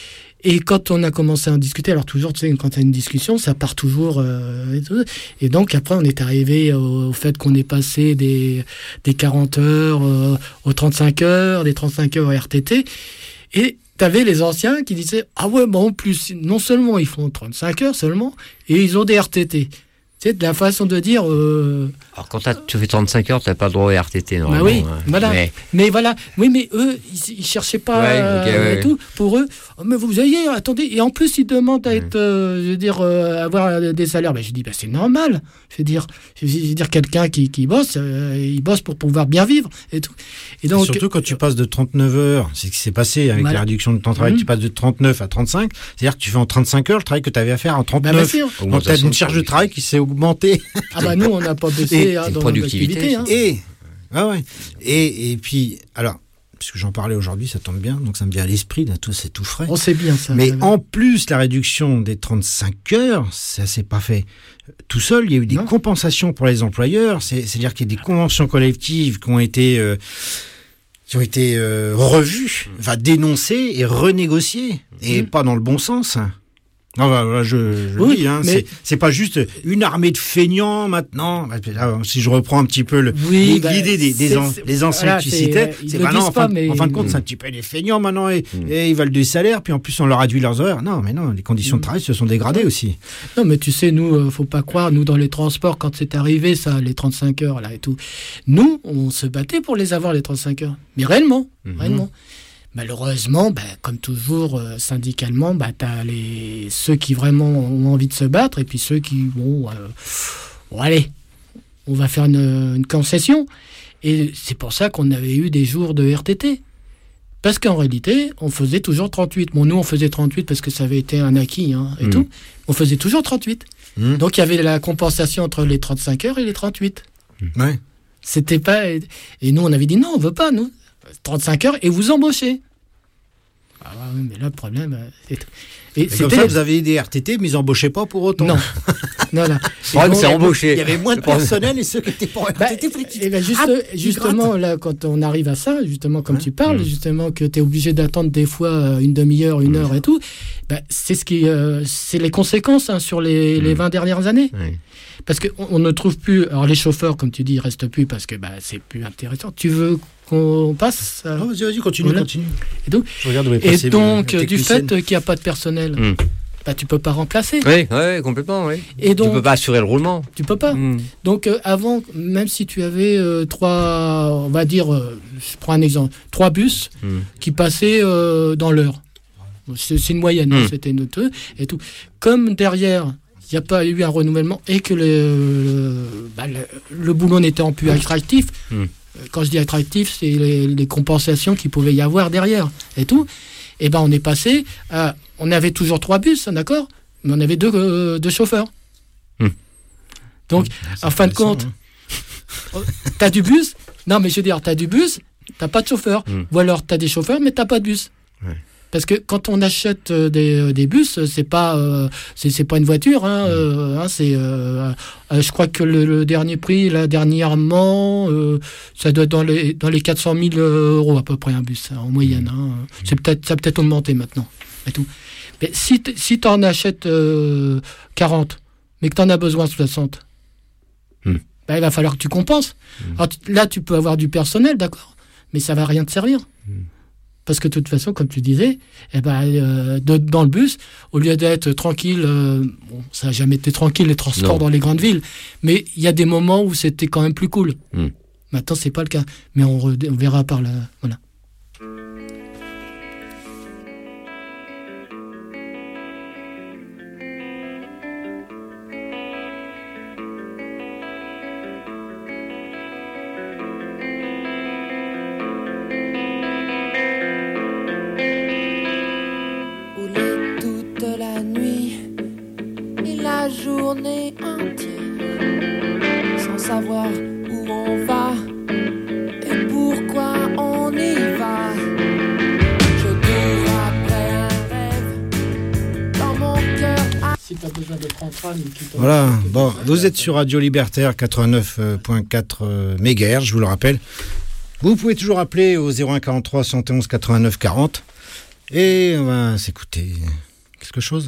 Et quand on a commencé à en discuter, alors toujours, tu sais, quand tu as une discussion, ça part toujours. Euh, et, tout. Et donc, après, on est arrivé au, au fait qu'on est passé des, des quarante heures euh, aux trente-cinq heures, des trente-cinq heures au R T T. Et tu avais les anciens qui disaient « Ah ouais, bon, en plus, non seulement ils font trente-cinq heures seulement, et ils ont des R T T. » C'est de la façon de dire. Euh... Alors quand tu fais trente-cinq heures, tu n'as pas le droit au R T T normalement. Bah oui, hein. voilà. Mais... mais voilà, oui, mais eux, ils, ils cherchaient pas ouais, okay, euh, ouais, tout. Pour eux, oh, mais vous ayez, attendez, et en plus ils demandent à être, euh, je veux dire, euh, avoir des salaires. Ben je dis, ben c'est normal. Je veux dire, je veux dire quelqu'un qui, qui bosse, euh, il bosse pour pouvoir bien vivre et tout. Et donc, et surtout quand tu passes de trente-neuf heures, c'est ce qui s'est passé avec voilà. la réduction de temps de travail. Mmh. Tu passes de trente-neuf à trente-cinq, c'est-à-dire que tu fais en trente-cinq heures le travail que tu avais à faire en trente-neuf. Bah, donc tu as une charge de travail qui s'est augmentée. Ah bah nous on n'a pas baissé et, hein, dans productivité. Hein. Et ah ouais. Et et puis alors puisque j'en parlais aujourd'hui, ça tombe bien, donc ça me vient à l'esprit, là, tout c'est tout frais. On sait bien ça. Mais en plus la réduction des trente-cinq heures, ça s'est pas fait tout seul. Il y a eu des non. compensations pour les employeurs. C'est, c'est-à-dire qu'il y a des conventions collectives qui ont été euh, qui ont été euh, revues, enfin dénoncées et renégociées, et mmh. pas dans le bon sens. Non, bah, je, je oui, dis, hein, mais... c'est, c'est pas juste une armée de feignants maintenant. Là, si je reprends un petit peu le, oui, l'idée bah, des, des an, les anciens voilà, que tu citais, c'est, c'est bah non, en, fin, mais... en fin de compte, c'est un petit peu des feignants maintenant et, mmh. et ils veulent des salaires, puis en plus on leur réduit leurs horaires. Non, mais non, les conditions mmh. de travail se sont dégradées mmh. aussi. Non, mais tu sais, nous, euh, faut pas croire, nous dans les transports, quand c'est arrivé ça, les trente-cinq heures là et tout, nous, on se battait pour les avoir les trente-cinq heures, mais réellement, mmh. réellement. Malheureusement, bah, comme toujours, euh, syndicalement, bah, tu as les... ceux qui vraiment ont envie de se battre et puis ceux qui, bon, euh... bon allez, on va faire une, une concession. Et c'est pour ça qu'on avait eu des jours de R T T. Parce qu'en réalité, on faisait toujours trente-huit. Bon, nous, on faisait trente-huit parce que ça avait été un acquis hein, et mmh. tout. On faisait toujours trente-huit. Mmh. Donc, il y avait la compensation entre les trente-cinq heures et les trente-huit. Ouais. C'était pas... Et nous, on avait dit non, on veut pas, nous. trente-cinq heures et vous embauchez. Ah oui, mais là, le problème, c'est... Et comme ça, vous avez des R T T, mais ils n'embauchaient pas pour autant. Non. non, non. Ouais, c'est embauché. Il y avait moins de personnel et ceux qui étaient pour R T T, bah, et ben juste, ah, justement, là, quand on arrive à ça, justement, comme hein tu parles, mmh. justement, que tu es obligé d'attendre des fois une demi-heure, une mmh. heure et tout, bah, c'est, ce qui, euh, c'est les conséquences hein, sur les, mmh. les vingt dernières années. Mmh. Parce qu'on on ne trouve plus... Alors, les chauffeurs, comme tu dis, ils ne restent plus parce que bah, c'est plus intéressant. Tu veux qu'on passe à... oh, Vas-y, vas-y, continue, voilà. continue. Et donc, Je regarde où est et passé donc du fait qu'il n'y a pas de personnel, mm. bah, tu ne peux pas remplacer. Oui, ouais, complètement. Oui. Et donc, tu ne peux pas assurer le roulement. Tu ne peux pas. Mm. Donc, euh, avant, même si tu avais euh, trois... On va dire, euh, je prends un exemple, trois bus mm. qui passaient euh, dans l'heure. C'est, c'est une moyenne, mm. hein, c'était notre... Et tout. Comme derrière... il n'y a pas eu un renouvellement et que le, le, bah, le, le boulot n'était plus attractif. Mmh. Quand je dis attractif, c'est les, les compensations qu'il pouvait y avoir derrière et tout. Et ben on est passé à... On avait toujours trois bus, d'accord, mais on avait deux, euh, deux chauffeurs. Mmh. Donc, mmh, en fin de compte, hein. tu as du bus. Non, mais je veux dire, tu as du bus, tu n'as pas de chauffeur. Mmh. Ou alors, tu as des chauffeurs, mais tu n'as pas de bus. Ouais. Parce que quand on achète des, des bus, c'est pas euh, c'est, c'est pas une voiture, hein, euh, hein, c'est euh, euh, je crois que le, le dernier prix là dernièrement, euh, ça doit être dans les dans les quatre cent mille euros à peu près un bus hein, en moyenne. Hein. C'est peut-être ça a peut-être augmenté maintenant et tout. Mais si t- si t'en achètes euh, quarante, mais que t'en as besoin de soixante, mm. bah, il va falloir que tu compenses. Mm. Alors, t- là, tu peux avoir du personnel, d'accord, mais ça va rien te servir. Mm. Parce que de toute façon, comme tu disais, eh ben, euh, de, dans le bus, au lieu d'être tranquille, euh, bon, ça n'a jamais été tranquille les transports non. dans les grandes villes, mais il y a des moments où c'était quand même plus cool. Mm. Maintenant, c'est pas le cas, mais on, re, on verra par là. Voilà. journée entière sans savoir où on va et pourquoi on y va. Je cours après un rêve dans mon cœur. Si t'as besoin d'être en train, Voilà, bon, vous êtes sur Radio Libertaire quatre-vingt-neuf virgule quatre mégahertz, je vous le rappelle. Vous pouvez toujours appeler au zéro un quarante-trois soixante et onze quatre-vingt-neuf quarante et on va s'écouter quelque chose.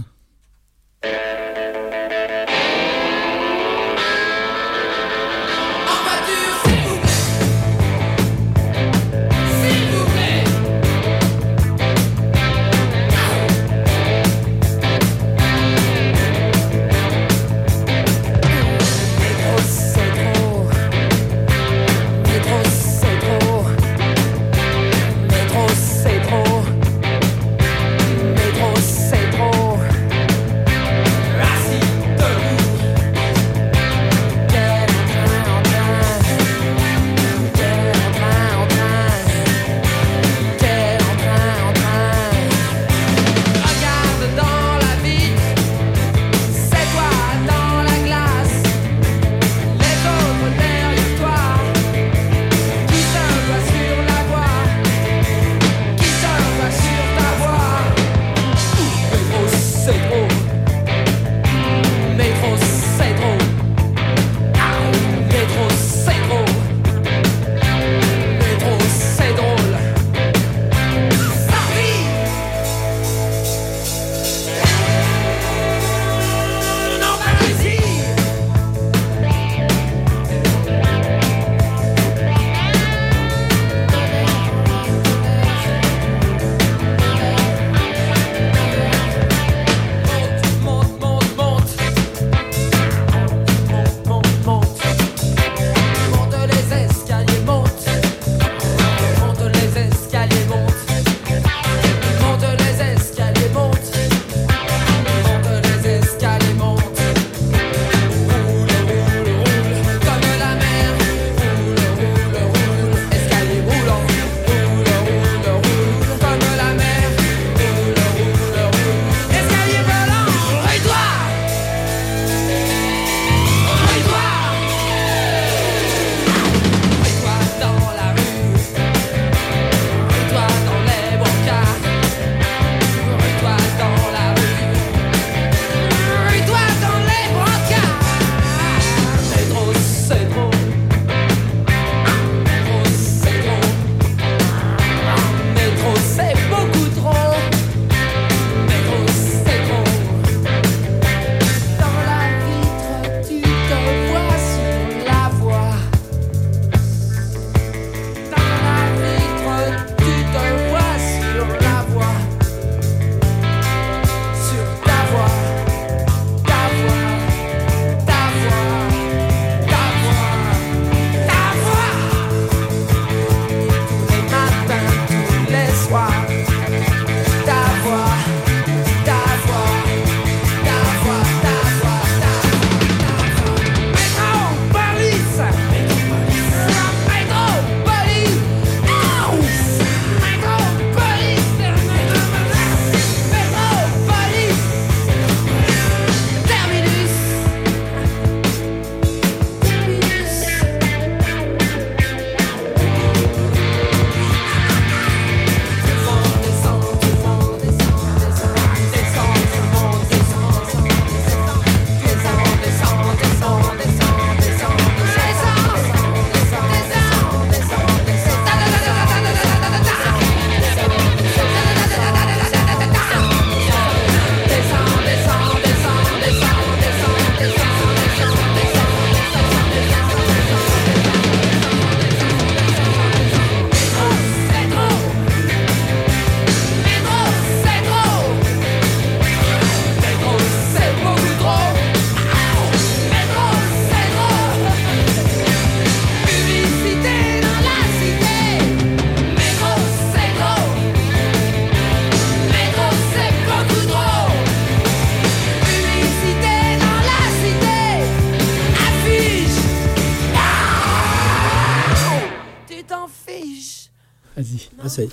Vas-y. Ah, ça y est.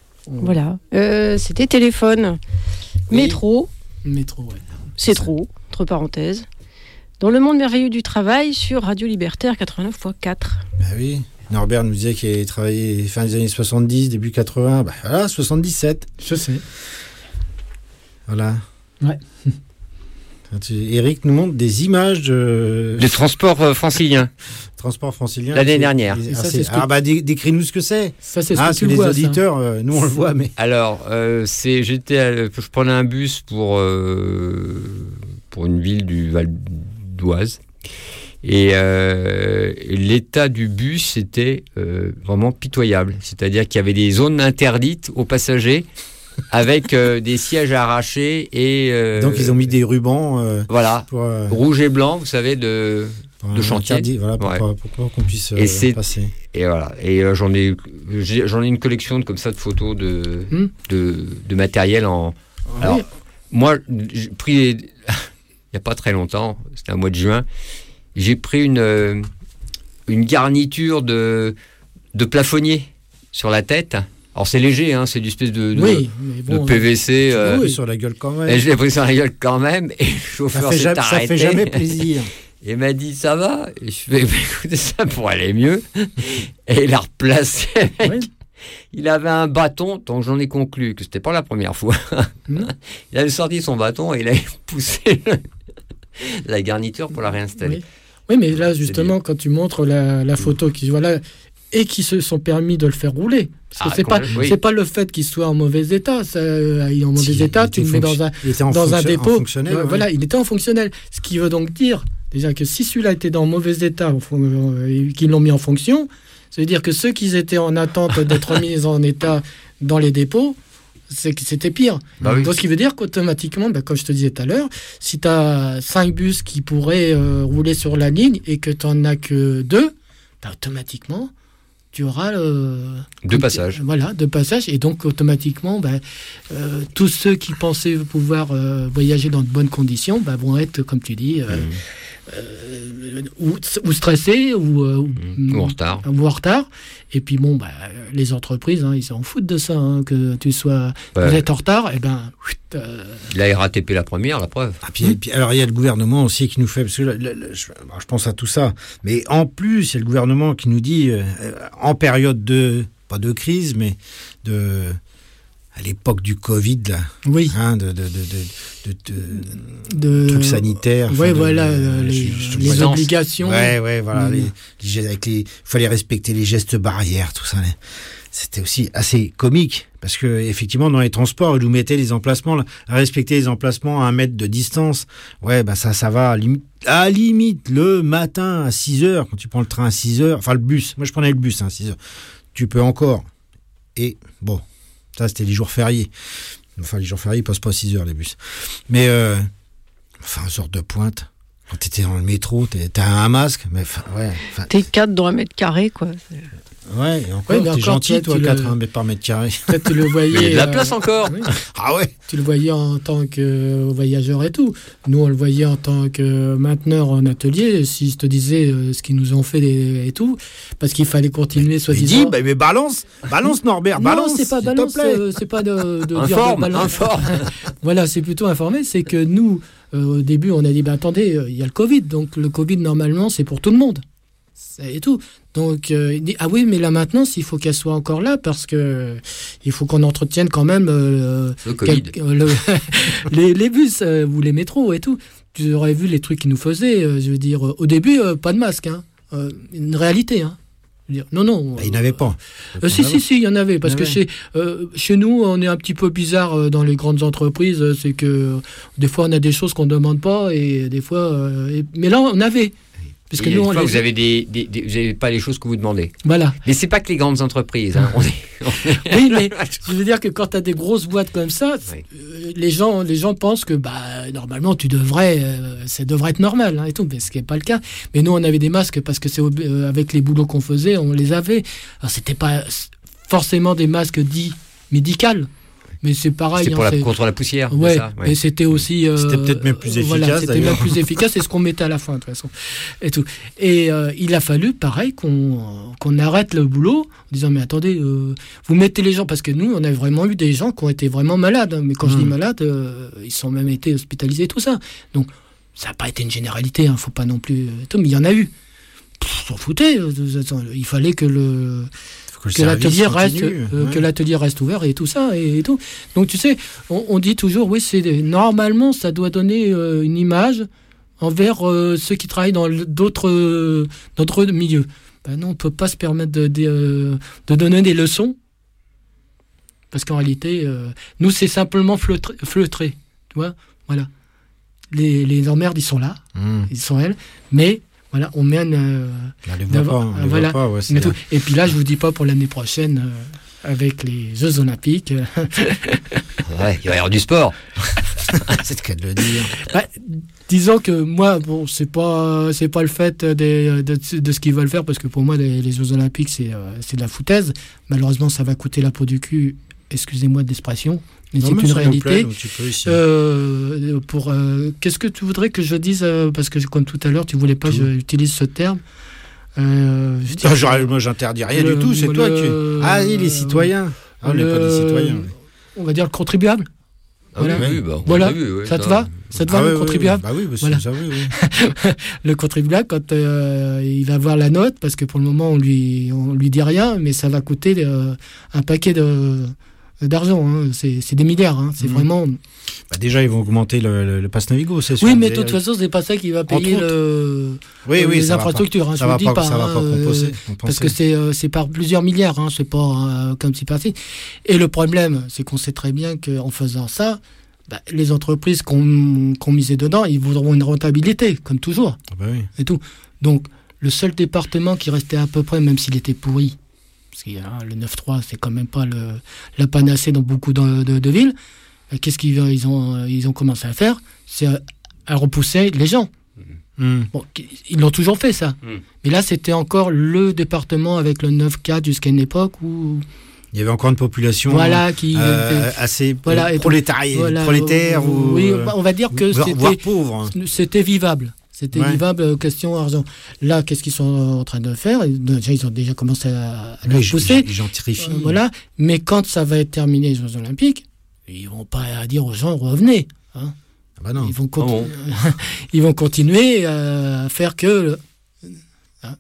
Voilà. Euh, c'était téléphone. Oui. Métro. Métro, ouais. C'est trop, entre parenthèses. dans le monde merveilleux du travail sur Radio Libertaire quatre-vingt-neuf virgule quatre. Bah oui. Norbert nous disait qu'il avait travaillé fin des années soixante-dix, début quatre-vingts. Bah voilà, soixante-dix-sept. Je sais. Voilà. Ouais. Eric nous montre des images de... Le transport euh, francilien. Transport francilien. L'année c'est... dernière. Ah, ça, c'est... c'est ce que... ah bah dé- décris-nous ce que c'est. Ça c'est ce ah, que tu les vois, auditeurs, euh, nous on le voit, mais... Alors, euh, c'est, j'étais à- je prenais un bus pour, euh, pour une ville du Val d'Oise. Et euh, l'état du bus était euh, vraiment pitoyable. C'est-à-dire qu'il y avait des zones interdites aux passagers avec euh, des sièges arrachés et... Euh, Donc ils ont mis des rubans... Euh, voilà, pour, euh, rouge et blanc, vous savez, de, de chantier. Interdit, voilà, pour, Ouais. pour, pour, pour qu'on puisse euh, Et c'est- passer. Et voilà. Et euh, j'en ai, j'ai- j'en ai une collection de, comme ça de photos de, Hmm. de, de matériel en... Ah Alors, oui. moi, j'ai pris... il n'y a pas très longtemps, c'était un mois de juin, j'ai pris une, euh, une garniture de, de plafonnier sur la tête. Alors c'est léger, hein, c'est du espèce de, de, Oui, mais bon, de P V C. Tu l'as euh, pris sur la gueule quand même. et je l'ai pris sur la gueule quand même. Et le Ça chauffeur fait, s'est jamais, ça arrêté. fait jamais plaisir. Et m'a dit ça va. Et je fais bah, écoutez, ça pourrait aller mieux. Et il a replacé. Avec, Oui. il avait un bâton, donc j'en ai conclu que c'était pas la première fois. Non. Il avait sorti son bâton et il avait poussé le- la garniture pour la réinstaller. Oui. Oui, mais là, justement, quand tu montres la, la photo qui voilà, et qui se sont permis de le faire rouler. Parce que Ah, c'est pas, complètement, oui. c'est pas le fait qu'il soit en mauvais état. Ça, euh, il est en mauvais Si, état, il tu était le mets dans fonction- un, il était en dans un fonction- en dépôt. fonctionnel, Euh, ouais. Voilà, il était en fonctionnel. Ce qui veut donc dire, déjà, que si celui-là était dans mauvais état, au fond, euh, et qu'ils l'ont mis en fonction, ça veut dire que ceux qui étaient en attente d'être mis en état dans les dépôts, c'est que c'était pire. Bah oui. Donc, ce qui veut dire qu'automatiquement, bah, comme je te disais tout à l'heure, si tu as cinq bus qui pourraient euh, rouler sur la ligne et que tu n'en as que deux, bah, automatiquement, tu auras euh, Deux passages. Voilà, deux passages. Et donc, automatiquement, bah, euh, tous ceux qui pensaient pouvoir euh, voyager dans de bonnes conditions bah, vont être, comme tu dis, euh, Mmh. euh, ou, ou stressés ou, euh, Mmh. Ou en retard. ou en retard. Et puis bon, bah, les entreprises, hein, ils s'en foutent de ça, hein, que tu sois Ouais. vous êtes en retard, et ben, chut, euh, La R A T P la première, la preuve. Ah, puis, puis, alors il y a le gouvernement aussi qui nous fait, parce que là, là, là, je, alors, je pense à tout ça, mais en plus il y a le gouvernement qui nous dit, euh, en période de, pas de crise, mais de, à l'époque du Covid, là, oui, hein, de, de, de, de, de, de de trucs sanitaires. ouais, enfin, de- voilà, de- euh, les, je- je- les présence. obligations. Ouais, ouais, voilà, Mmh. les, les gestes avec les, fallait respecter les gestes barrières, tout ça. les- C'était aussi assez comique parce que effectivement dans les transports ils nous mettaient les emplacements, là, à respecter les emplacements à un mètre de distance. Ouais, bah ça, ça va. Limite, à la limite le matin à six heures quand tu prends le train à six heures, enfin le bus. Moi je prenais le bus hein, à six heures. Tu peux encore. Et bon, ça c'était les jours fériés. Enfin les jours fériés ils passent pas à six heures les bus. Mais euh, enfin une sorte de pointe. Quand t'étais dans le métro, t'es- t'as un masque, mais enfin, ouais. Enfin, T'es quatre dans un mètre carré, quoi. C'est- ouais, et encore, Ouais, mais t'es encore, gentil, toi, toi, tu le- quatre mètres par mètre carré. Peut-être tu le voyais. Il y a de la euh, place encore. oui, Ah ouais. tu le voyais en tant que voyageur et tout. Nous, on le voyait en tant que mainteneur en atelier. Si je te disais euh, ce qu'ils nous ont fait et, et tout, parce qu'il fallait continuer, Il soi-disant. dit, bah, mais balance, balance Norbert, Non, balance. c'est pas s'il te balance, plaît. euh, c'est pas de, de dire Informe, de balance. informe. Voilà, c'est plutôt informé. C'est que nous, euh, au début, on a dit, bah, attendez, euh, il y a le Covid, donc le Covid, normalement, c'est pour tout le monde. C'est et tout. Donc, euh, il dit, ah oui, mais la maintenance, il faut qu'elle soit encore là, parce que euh, il faut qu'on entretienne quand même euh, Le Covid. quel- euh, le- les, les bus euh, ou les métros et tout. Tu aurais vu les trucs qu'ils nous faisaient. euh, je veux dire, euh, au début, euh, pas de masque. Hein. Euh, une réalité. Hein. Je veux dire, non, non. Bah, il n'avait pas. Euh, si, si, si, il y en avait. Parce Il y en que avait. chez, euh, chez nous, on est un petit peu bizarre euh, dans les grandes entreprises. euh, C'est que euh, des fois, on a des choses qu'on ne demande pas. Et des fois. euh, et- mais là, on avait. Parce que Et nous, des on fois, les- vous avez des, des- des- vous avez pas les choses que vous demandez. Voilà. Mais c'est pas que les grandes entreprises. Hein. On est- on est- Oui, mais je veux dire que quand tu as des grosses boîtes comme ça, Oui. euh, les, gens, les gens pensent que bah, normalement, tu devrais, euh, ça devrait être normal hein, et tout, mais ce qui n'est pas le cas. Mais nous, on avait des masques parce que c'est ob- euh, avec les boulots qu'on faisait, on les avait. Alors, c'était pas forcément des masques dits médicaux, mais c'est pareil. C'est pour hein, la, c'est- contre la poussière. Ouais, c'est ça, ouais. mais c'était aussi. euh, C'était peut-être même plus voilà, efficace, c'était d'ailleurs. même plus efficace, c'est ce qu'on mettait à la fin, de toute façon. Et, tout. et euh, il a fallu, pareil, qu'on qu'on arrête le boulot en disant mais attendez, euh, vous mettez les gens. Parce que nous, on a vraiment eu des gens qui ont été vraiment malades. hein. Mais quand je dis Mm. malades, euh, ils ont même été hospitalisés et tout ça. Donc, ça n'a pas été une généralité, hein, faut pas non plus... Euh, tout, mais il y en a eu. Pff, s'en foutait. Euh, il fallait que le... Que, que l'atelier reste, euh, ouais. que l'atelier reste ouvert et tout ça et, et tout. Donc tu sais, on, on dit toujours, oui, c'est normalement ça doit donner euh, une image envers euh, ceux qui travaillent dans d'autres euh, d'autres milieux. Ben non, on peut pas se permettre de, de, euh, de donner des leçons parce qu'en réalité, euh, nous c'est simplement feutré, feutré, tu vois, voilà. Les, les emmerdes ils sont là, mmh. ils sont elles, mais voilà, on mène. Euh, on les voit pas, on les voilà, voit pas, ouais, c'est tout. Et puis là, je vous dis pas pour l'année prochaine, euh, avec les Jeux Olympiques. Ouais, il va y avoir du sport. C'est le cas de le dire. Bah, disons que moi, bon, c'est pas, c'est pas le fait des, de, de ce qu'ils veulent faire, parce que pour moi, les, les Jeux Olympiques, c'est, euh, c'est de la foutaise. Malheureusement, ça va coûter la peau du cul. Excusez-moi de l'expression. Mais non, c'est mais une réalité. Plaît, euh, pour, euh, qu'est-ce que tu voudrais que je dise euh, parce que comme tout à l'heure, tu voulais pas que j'utilise ce terme. Euh, je dis, non, moi, j'interdis rien le, du tout. C'est le, toi qui. Ah oui, les citoyens. Ah, on n'est pas des citoyens. Mais... On va dire le contribuable. Ah voilà. Oui, bah, voilà. Vu, oui, ça, ça te va Ça te ah, va le oui, contribuable oui, bah oui, bah voilà. ça, oui, oui. Le contribuable, quand euh, il va voir la note, parce que pour le moment on lui on lui dit rien, mais ça va coûter euh, un paquet de d'argent, hein. c'est, c'est des milliards, hein. c'est mmh. vraiment... Bah déjà, ils vont augmenter le, le, le pass Navigo, c'est sûr. Oui, mais de toute façon, c'est pas ça qui va payer le, oui, oui, les infrastructures, pas, hein, ça je va vous pas, dis pas. Ça hein, va pas composer, euh, parce que c'est, euh, c'est par plusieurs milliards, hein, c'est pas euh, comme si parti. Et le problème, c'est qu'on sait très bien qu'en faisant ça, bah, les entreprises qui ont, qui ont misé dedans, ils voudront une rentabilité, comme toujours. Ah bah oui. Et tout. Donc, le seul département qui restait à peu près, même s'il était pourri, parce que hein, le neuf trois, c'est quand même pas le, la panacée dans beaucoup de, de, de villes. Qu'est-ce qu'ils ils ont, ils ont commencé à faire ? C'est à, à repousser les gens. Mmh. Bon, ils l'ont toujours fait, ça. Mmh. Mais là, c'était encore le département avec le neuf quatre jusqu'à une époque où... Il y avait encore une population voilà, qui, euh, assez voilà, prolétariée, voilà, prolétaire. Euh, ou, oui, on va dire que voire, c'était, voire pauvre. C'était vivable. C'était ouais. vivable, question argent. Là, qu'est-ce qu'ils sont en train de faire ? Déjà, ils ont déjà commencé à, à oui, pousser. Ils gentrifient. Euh, voilà. Mais quand ça va être terminé, les Jeux Olympiques, ils vont pas dire aux gens revenez. Hein. Ah bah non. Ils vont, continu- oh bon. Ils vont continuer à faire que. Hein.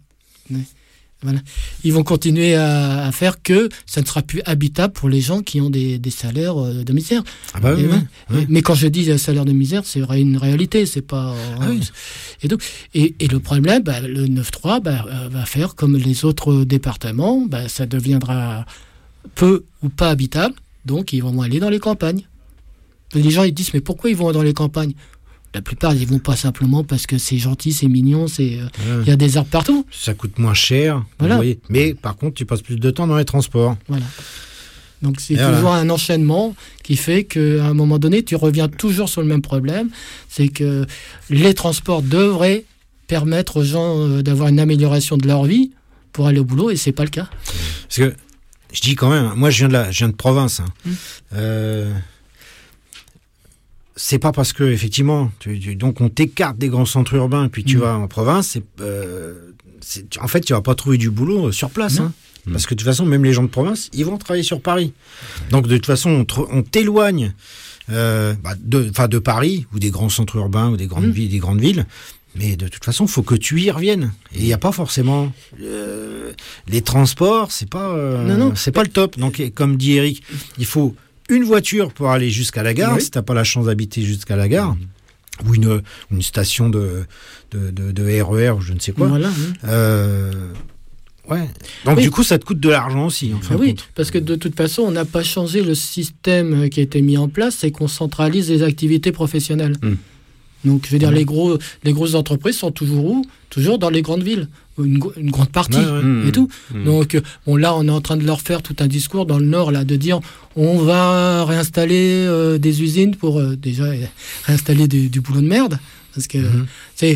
Voilà. Ils vont continuer à, à faire que ça ne sera plus habitable pour les gens qui ont des, des salaires de misère. Ah bah oui, et, oui, oui. Mais quand je dis salaire de misère, c'est une réalité, c'est pas. Ah oui. Et, donc, et, et le problème, bah, le neuf trois bah, va faire comme les autres départements, bah, ça deviendra peu ou pas habitable, donc ils vont aller dans les campagnes. Les gens ils disent mais pourquoi ils vont dans les campagnes ? La plupart, ils vont pas simplement parce que c'est gentil, c'est mignon, c'est il euh, ouais. y a des arbres partout. Ça coûte moins cher, voilà. Vous voyez. Mais par contre, tu passes plus de temps dans les transports. Voilà. Donc c'est Et toujours voilà. un enchaînement qui fait qu'à un moment donné, tu reviens toujours sur le même problème, c'est que les transports devraient permettre aux gens euh, d'avoir une amélioration de leur vie pour aller au boulot, et c'est pas le cas. Parce que je dis quand même, moi je viens de la, je viens de province. Hein. Mmh. Euh, c'est pas parce que effectivement, tu, tu, donc on t'écarte des grands centres urbains et puis tu mmh. vas en province. C'est, euh, c'est, en fait, tu vas pas trouver du boulot sur place, hein, mmh. parce que de toute façon, même les gens de province, ils vont travailler sur Paris. Donc de toute façon, on, te, on t'éloigne, euh, bah, de, enfin de Paris ou des grands centres urbains ou des grandes mmh. villes, des grandes villes. Mais de toute façon, il faut que tu y reviennes. Et il n'y a pas forcément... Euh, les transports, c'est pas, euh, non, non. c'est pas le top. Donc, comme dit Eric, il faut une voiture pour aller jusqu'à la gare, oui. si tu n'as pas la chance d'habiter jusqu'à la gare, mmh. ou une, une station de, de, de, de R E R ou je ne sais quoi. Voilà, oui. euh, ouais. Donc, oui. du coup, ça te coûte de l'argent aussi. En fin ah oui, compte. Parce que de toute façon, on n'a pas changé le système qui a été mis en place, c'est qu'on centralise les activités professionnelles. Mmh. Donc, je veux dire, mmh. les, gros, les grosses entreprises sont toujours où ? Toujours dans les grandes villes, une, une grande partie, ouais, ouais. et tout. Mmh. Donc, bon, là, on est en train de leur faire tout un discours dans le Nord, là, de dire, on va réinstaller euh, des usines pour, euh, déjà, réinstaller du, du boulot de merde. Parce que, mmh. c'est,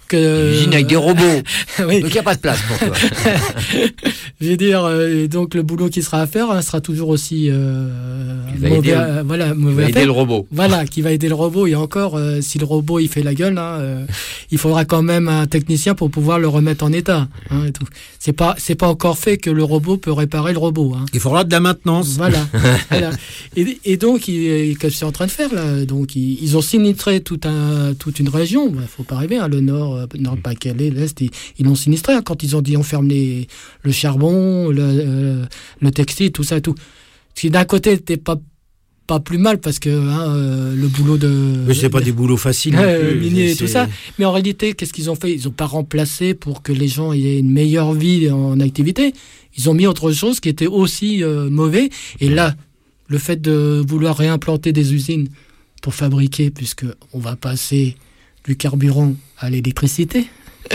que l'usine avec des robots. Oui. Donc il n'y a pas de place pour toi. Je veux dire, euh, donc le boulot qui sera à faire hein, sera toujours aussi euh, va mauvais, aider le- à- voilà, Il mauvais va à aider faire. le robot. Voilà, qui va aider le robot. Et encore, euh, si le robot il fait la gueule, hein, euh, il faudra quand même un technicien pour pouvoir le remettre en état. Hein, et tout. C'est pas, c'est pas encore fait que le robot peut réparer le robot. Hein. Il faudra de la maintenance. Voilà. voilà. Et, et donc, ils, qu'est-ce qu'ils sont en train de faire là? Donc, ils, ils ont sinistré tout un, toute une région. Il faut pas rêver. Hein, le nord, euh, nord Pas-de-Calais, l'est, ils, ils l'ont sinistré hein, quand ils ont dit on ferme les, le charbon, le, euh, le textile, tout ça, et tout. Ce qui d'un côté n'était pas pas plus mal parce que hein, euh, le boulot de Mais c'est pas des boulots faciles. non euh, plus. minier et C'est- tout ça. Mais en réalité, qu'est-ce qu'ils ont fait? Ils n'ont pas remplacé pour que les gens aient une meilleure vie en activité. Ils ont mis autre chose qui était aussi euh, mauvais. Et là, le fait de vouloir réimplanter des usines pour fabriquer, puisque on va passer du carburant à l'électricité,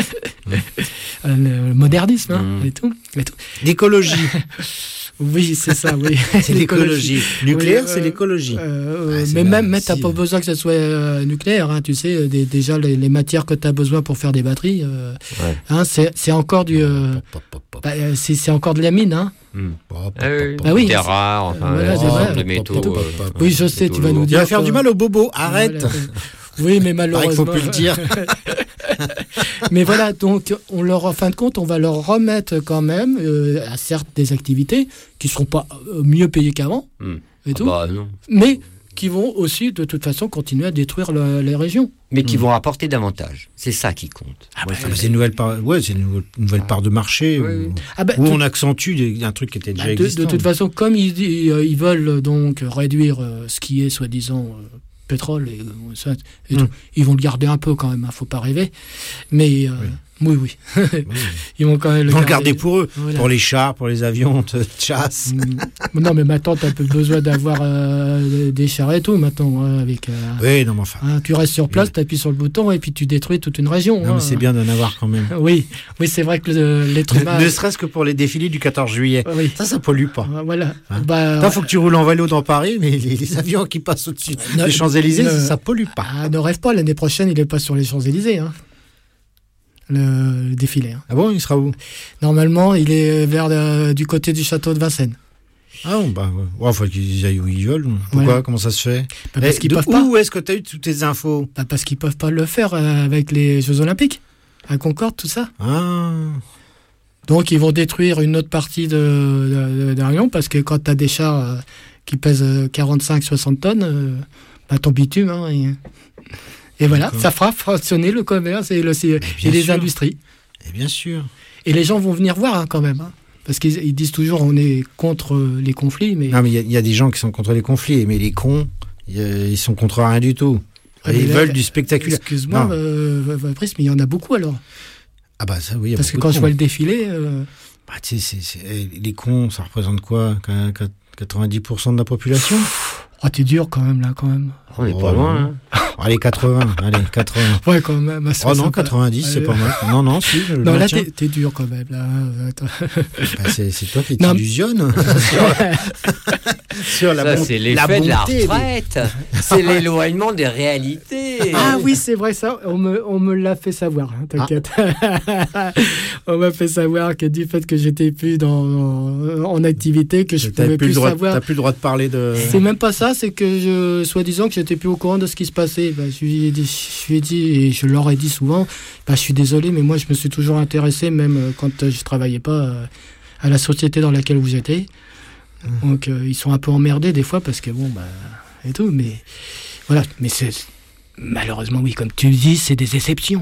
le modernisme hein, Mmh. et tout, et tout. L'écologie. Oui, c'est ça, oui. C'est l'écologie. Nucléaire, Oui, c'est euh, l'écologie. euh, Ah, c'est mais là, même, mais t'as si, pas euh. besoin que ça soit euh, nucléaire, hein, tu sais, euh, des- déjà les, les matières que tu as besoin pour faire des batteries, euh, Ouais. hein, c'est c'est encore du, euh, bah, euh, c'est c'est encore de la mine, hein. Hmm. Bah, Ah oui, Bah oui, des c'est- rares, enfin, voilà, euh, c'est vrai. de métaux. Et tout. euh, Oui, je sais, métaux tu vas nous lourds. Tu dire. vas faire que- du mal au bobo. Arrête. Voilà. Oui, mais Pareil qu'il malheureusement. faut plus le dire. Mais voilà, donc on leur, en fin de compte, on va leur remettre quand même, euh, à certes des activités qui ne seront pas euh, mieux payées qu'avant, Hmm. et Ah tout, bah, non. mais qui vont aussi de toute façon continuer à détruire le- les régions. Mais qui Hmm. vont apporter davantage. C'est ça qui compte. Ah Ouais, c'est une nouvelle part, ouais, c'est une nouvelle, une nouvelle part de marché Oui, oui. où, Ah bah, où tout- on accentue des- un truc qui était déjà Bah, de, existant. de toute façon, comme ils, ils, euh, ils veulent euh, donc réduire euh, ce qui est soi-disant euh, pétrole et, euh, ça, et Mm. tout, ils vont le garder un peu quand même, hein, faut pas rêver. Mais euh, oui, oui, Oui. ils vont quand même Ils vont le garder pour eux, Voilà. pour les chars, pour les avions de chasse. Mm. Non, mais maintenant, tu as peu besoin d'avoir euh, des chars et tout maintenant. hein, avec, euh, Oui, non, mais enfin. hein, tu restes sur place, tu appuies sur le bouton et puis tu détruis toute une région. Non, hein. mais c'est bien d'en avoir quand même. Oui, oui c'est vrai que le- l'être humain. Ne, ne serait-ce que pour les défilés du quatorze juillet. Oui. Ça, ça pollue pas. Ah, Voilà. Hein. Bah, Il faut que tu roules en vélo dans Paris, mais les, les avions qui passent au-dessus Ne- des Champs-Élysées, ne- ça, ça pollue pas. ah, ne rêve pas, l'année prochaine, il n'est pas sur les Champs-Élysées. Hein. Le, le défilé. Hein. Ah bon, il sera où? Normalement, il est vers euh, du côté du château de Vincennes. Ah bon, bah, ouais. Ouais, faut qu'ils aillent où ils veulent. Pourquoi? Voilà. Comment ça se fait? Bah, parce Eh, qu'ils de peuvent pas. Où est-ce que tu as eu toutes tes infos? Bah, parce qu'ils peuvent pas le faire euh, avec les Jeux Olympiques, à Concorde, tout ça. Ah. Donc, ils vont détruire une autre partie de, de, de, d'Arion, parce que quand tu as des chars euh, qui pèsent euh, quarante-cinq soixante tonnes, euh, bah, ton bitume, hein, et, et voilà, D'accord. ça fera fonctionner le commerce et, le, et bien les sûr. industries. Et bien sûr. Et les gens vont venir voir hein, quand même. Hein, parce qu'ils ils disent toujours on est contre euh, les conflits, mais, Non, mais il y a- il y, a des gens qui sont contre les conflits, mais les cons, y a- ils sont contre rien du tout. Ah, Et mais ils là, veulent du spectaculaire. Excuse-moi, Non. euh, Fabrice, mais il y en a beaucoup alors. Ah bah ça, oui. il y a Parce que beaucoup quand de je cons. vois le défilé, euh, Bah, tu sais, c'est- c'est- eh, les cons, ça représente quoi? Qu- qu- quatre-vingt-dix pour cent de la population? oh, t'es dur quand même là, quand même. On n'est Oh, pas loin. Hein. Allez, quatre-vingts. Allez, quatre-vingts. Ouais, quand même. à Oh non, soixante, quatre-vingt-dix, c'est euh, pas mal. Non, non, si, je le Non, là, maintiens. t'es, t'es dur quand même. Là. Attends. Bah, c'est, c'est toi qui Non, mais- t'illusionnes sur la, Ça, bon- c'est la l'effet de la bonté des- retraite. C'est l'éloignement des réalités. Ah oui, c'est vrai ça. On me, on me l'a fait savoir. Hein, t'inquiète. On m'a fait savoir que du fait que j'étais plus dans, en, en activité, que je T'as pouvais plus, plus le droit, savoir. t'as plus le droit de parler de... C'est même pas ça, c'est que je, soi-disant que j'étais plus au courant de ce qui se passait. Bah, je, lui ai dit, je lui ai dit, et je leur ai dit souvent, bah, je suis désolé, mais moi je me suis toujours intéressé, même euh, quand euh, je travaillais pas euh, à la société dans laquelle vous étiez. Donc euh, ils sont un peu emmerdés des fois parce que bon, bah, et tout, mais voilà, mais c'est malheureusement, oui, comme tu le dis, c'est des exceptions.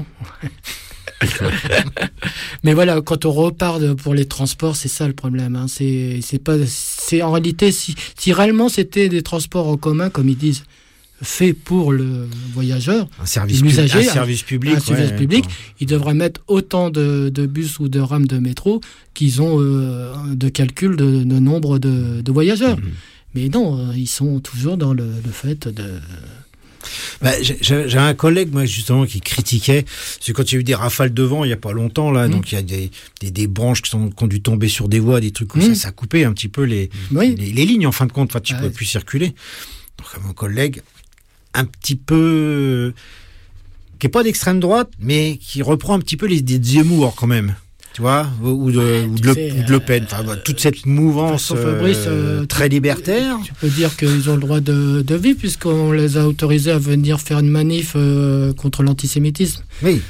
Mais voilà, quand on repart de- pour les transports, c'est ça le problème. Hein. C'est, c'est pas, c'est en réalité, si, si réellement c'était des transports en commun, comme ils disent, faits pour le voyageur, Un service, pub- l'usager, un service public. un service ouais, public, attends. ils devraient mettre autant de, de bus ou de rames de métro qu'ils ont euh, de calcul de, de nombre de, de voyageurs. Mhm. Mais non, euh, ils sont toujours dans le, le fait de... Bah, j'ai- j'ai j'ai un collègue, moi, justement, qui critiquait, c'est quand il y a eu des rafales de vent il n'y a pas longtemps, là, Mmh. donc il y a des, des, des branches qui, sont, qui ont dû tomber sur des voies, des trucs comme Mmh. ça, ça a coupé un petit peu les, Oui. les, les lignes, en fin de compte, enfin, tu ne Ah pouvais ouais. plus circuler. Donc, mon collègue, un petit peu qui est pas d'extrême droite, mais qui reprend un petit peu les idées de Zemmour quand même. Tu vois, ou de, ouais, ou de, sais, Le, ou de Le Pen, enfin, euh, toute cette mouvance Fabrice, euh, très libertaire. Tu peux dire qu'ils ont le droit de, de vivre, puisqu'on les a autorisés à venir faire une manif euh, contre l'antisémitisme. Oui.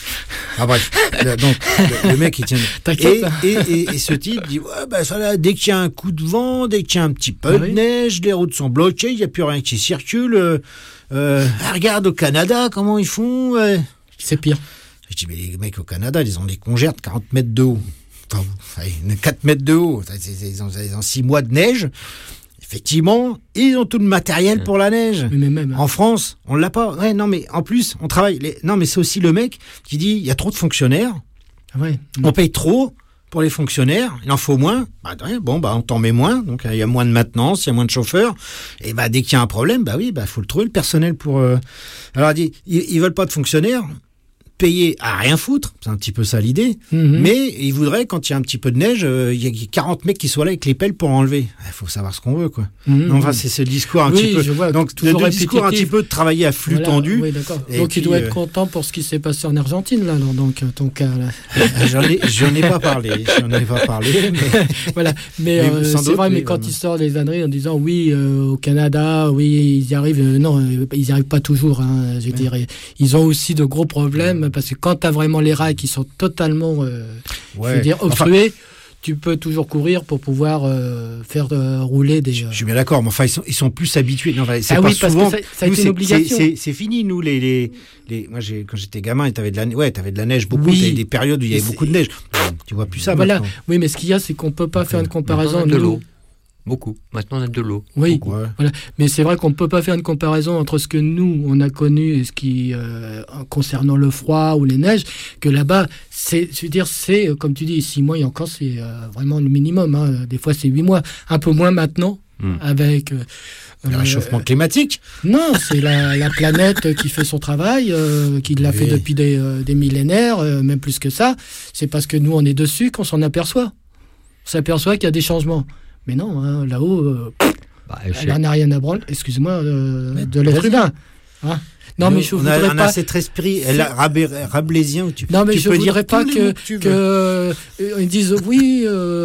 Ah bref, donc le, le mec il tient. T'inquiète. Et, et, et, et ce type dit ouais, ben, ça, là, dès qu'il y a un coup de vent, dès qu'il y a un petit peu ah, de oui. neige, les routes sont bloquées, il n'y a plus rien qui circule. Euh, euh, regarde au Canada comment ils font. Euh. C'est pire. Je dis, mais les mecs au Canada, ils ont des congères de quarante mètres de haut. Enfin, quatre mètres de haut. Ils ont, ils ont six mois de neige. Effectivement, ils ont tout le matériel pour la neige. Mais mais même, en France, on l'a pas. Ouais, non, mais en plus, on travaille. Les... Non, mais c'est aussi le mec qui dit, il y a trop de fonctionnaires. Ah ouais. On paye trop pour les fonctionnaires. Il en faut moins. Bah, bon, bah, on t'en met moins. Donc, il y a moins de maintenance, il y a moins de chauffeurs. Et bah, dès qu'il y a un problème, bah oui, bah, faut le trouver, le personnel pour, euh... alors, il dit, ils, ils veulent pas de fonctionnaires. Payé à rien foutre, c'est un petit peu ça l'idée, mm-hmm. mais il voudrait, quand il y a un petit peu de neige, euh, il y a quarante mecs qui soient là avec les pelles pour enlever. Il faut savoir ce qu'on veut, quoi. Mm-hmm. Enfin, c'est ce discours un oui, petit peu. Je vois, donc, le, le discours un petit peu de travailler à flux voilà, tendu. Oui, d'accord. Donc, puis, il doit euh... être content pour ce qui s'est passé en Argentine, là, dans donc, ton cas. Là. j'en, ai, j'en ai pas parlé, j'en ai pas parlé. Mais... voilà, mais, mais euh, c'est doute, vrai, mais, mais quand euh... il sort des âneries en disant oui, euh, au Canada, oui, ils y arrivent. Euh, non, euh, ils n'y arrivent pas toujours, hein, je oui. dirais. Ils ont aussi de gros problèmes, oui. parce que quand tu as vraiment les rails qui sont totalement euh, ouais. je veux dire, obstrués, enfin, tu peux toujours courir pour pouvoir euh, faire euh, rouler des... Euh... Je suis bien d'accord, mais enfin, ils sont, ils sont plus habitués. Non, c'est ah pas oui, parce souvent... que ça, ça a nous, été une obligation. C'est, c'est, c'est fini, nous, les... les, les... Moi, j'ai, quand j'étais gamin, t'avais de la, ouais, t'avais de la neige beaucoup, oui. t'avais des périodes où il y avait beaucoup de neige. Tu vois plus ça voilà. maintenant. Oui, mais ce qu'il y a, c'est qu'on peut pas okay. faire une comparaison... De l'eau. Beaucoup. Maintenant, on a de l'eau. Oui, ouais. voilà. Mais c'est vrai qu'on ne peut pas faire une comparaison entre ce que nous, on a connu et ce qui, euh, concernant le froid ou les neiges, que là-bas, c'est, je veux dire, c'est, comme tu dis, six mois et encore, c'est euh, vraiment le minimum. Hein. Des fois, c'est huit mois. Un peu moins maintenant, mmh. avec... Euh, le réchauffement euh, climatique. Non, c'est la, la planète qui fait son travail, euh, qui l'a oui. fait depuis des, euh, des millénaires, euh, même plus que ça. C'est parce que nous, on est dessus qu'on s'en aperçoit. On s'aperçoit qu'il y a des changements. Mais non, hein, là-haut, euh, bah, elle n'en a rien à branler, excuse-moi, euh, de l'être humain. Hein non, mais, mais je on voudrais a, on pas... a cet esprit rabelaisien où tu, non, mais tu je peux voudrais dire pas que, que, que euh, ils disent oui,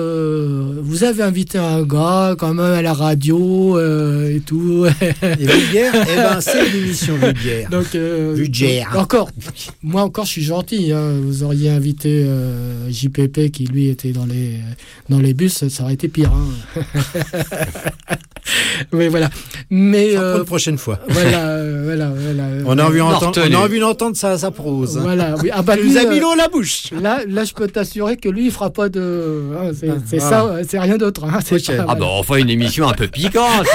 euh, vous avez invité un gars quand même à la radio euh, et tout. Et vulgaire, eh ben c'est l'émission vulgaire. Donc, euh, vulgaire. Donc, encore, moi encore, je suis gentil. Hein, vous auriez invité euh, J P P qui lui était dans les dans les bus, ça aurait été pire. Hein. Oui, voilà. Mais euh, pour une prochaine fois. Voilà, euh, voilà, voilà. On a envie d'entendre, on a envie d'entendre sa, sa prose. Voilà. Oui. Ah bah lui, nous a mis l'eau à la bouche. Là, là, je peux t'assurer que lui, il fera pas de. Hein, c'est ah, c'est ah. ça, c'est rien d'autre. Hein, c'est pas, ah voilà. Bah on fait une émission un peu piquante.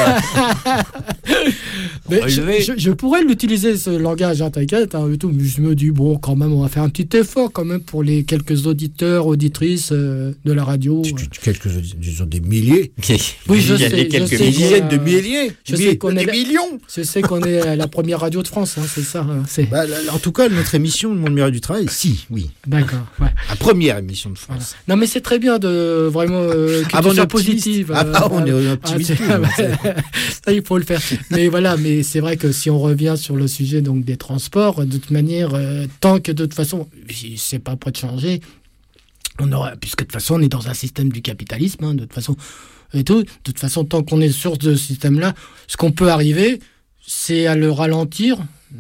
Mais je, je, je pourrais l'utiliser ce langage, hein, t'inquiète. Hein, et tout, mais je me dis bon, quand même, on va faire un petit effort quand même pour les quelques auditeurs, auditrices euh, de la radio. Tu, tu, quelques, disons des milliers. Oui, je il y a sais. Quelques je sais dizaines de milliers. Je sais qu'on des est millions. Je sais qu'on est la première radio de France, hein, c'est ça. Hein, c'est... Bah, en tout cas, notre émission, Le Monde Merveilleux du Travail, si, oui. D'accord. Ouais. La première émission de France. Voilà. Non, mais c'est très bien de vraiment euh, que ah, tu bon, sois positive. Ah, bah, on est optimiste. Ah, ça, il faut le faire. Mais voilà, mais c'est vrai que si on revient sur le sujet donc des transports, de toute manière, euh, tant que de toute façon, c'est pas prêt de changer, on aura, puisque de toute façon, on est dans un système du capitalisme, hein, de toute façon. Et tout. De toute façon, tant qu'on est sur ce système-là, ce qu'on peut arriver, c'est à le ralentir,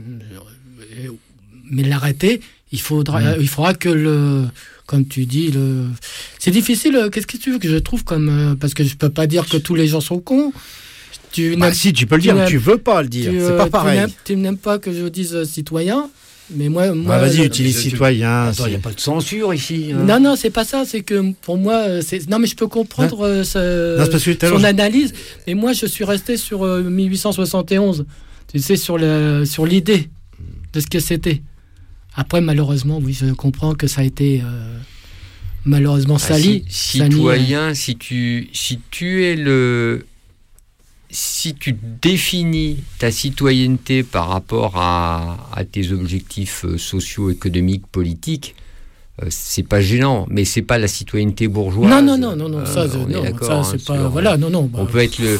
mais l'arrêter, il faudra, mmh. il faudra que le, comme tu dis, le, c'est difficile. Qu'est-ce que tu veux que je trouve comme, parce que je peux pas dire que tous les gens sont cons. Tu bah, si tu peux le dire, tu, tu veux pas le dire. Tu, c'est pas pareil. Tu n'aimes, tu n'aimes pas que je dise citoyen. Mais moi, moi bah vas-y, euh, utilise je, citoyen. Attends, il n'y a pas de censure ici. Hein. Non, non, c'est pas ça. C'est que pour moi, c'est... non, mais je peux comprendre hein ce... non, son alors... analyse. Mais moi, je suis resté sur euh, mille huit cent soixante et onze. Tu sais, sur, le... sur l'idée de ce que c'était. Après, malheureusement, oui, je comprends que ça a été euh, malheureusement ah, sali. Si, citoyen, sali, si tu, si tu es le... Si tu définis ta citoyenneté par rapport à, à tes objectifs socio-économiques, politiques, euh, c'est pas gênant, mais c'est pas la citoyenneté bourgeoise. Non, non, non, non, non, euh, ça, non, ça c'est pas, sur, voilà, non, non. Bah, on peut être le,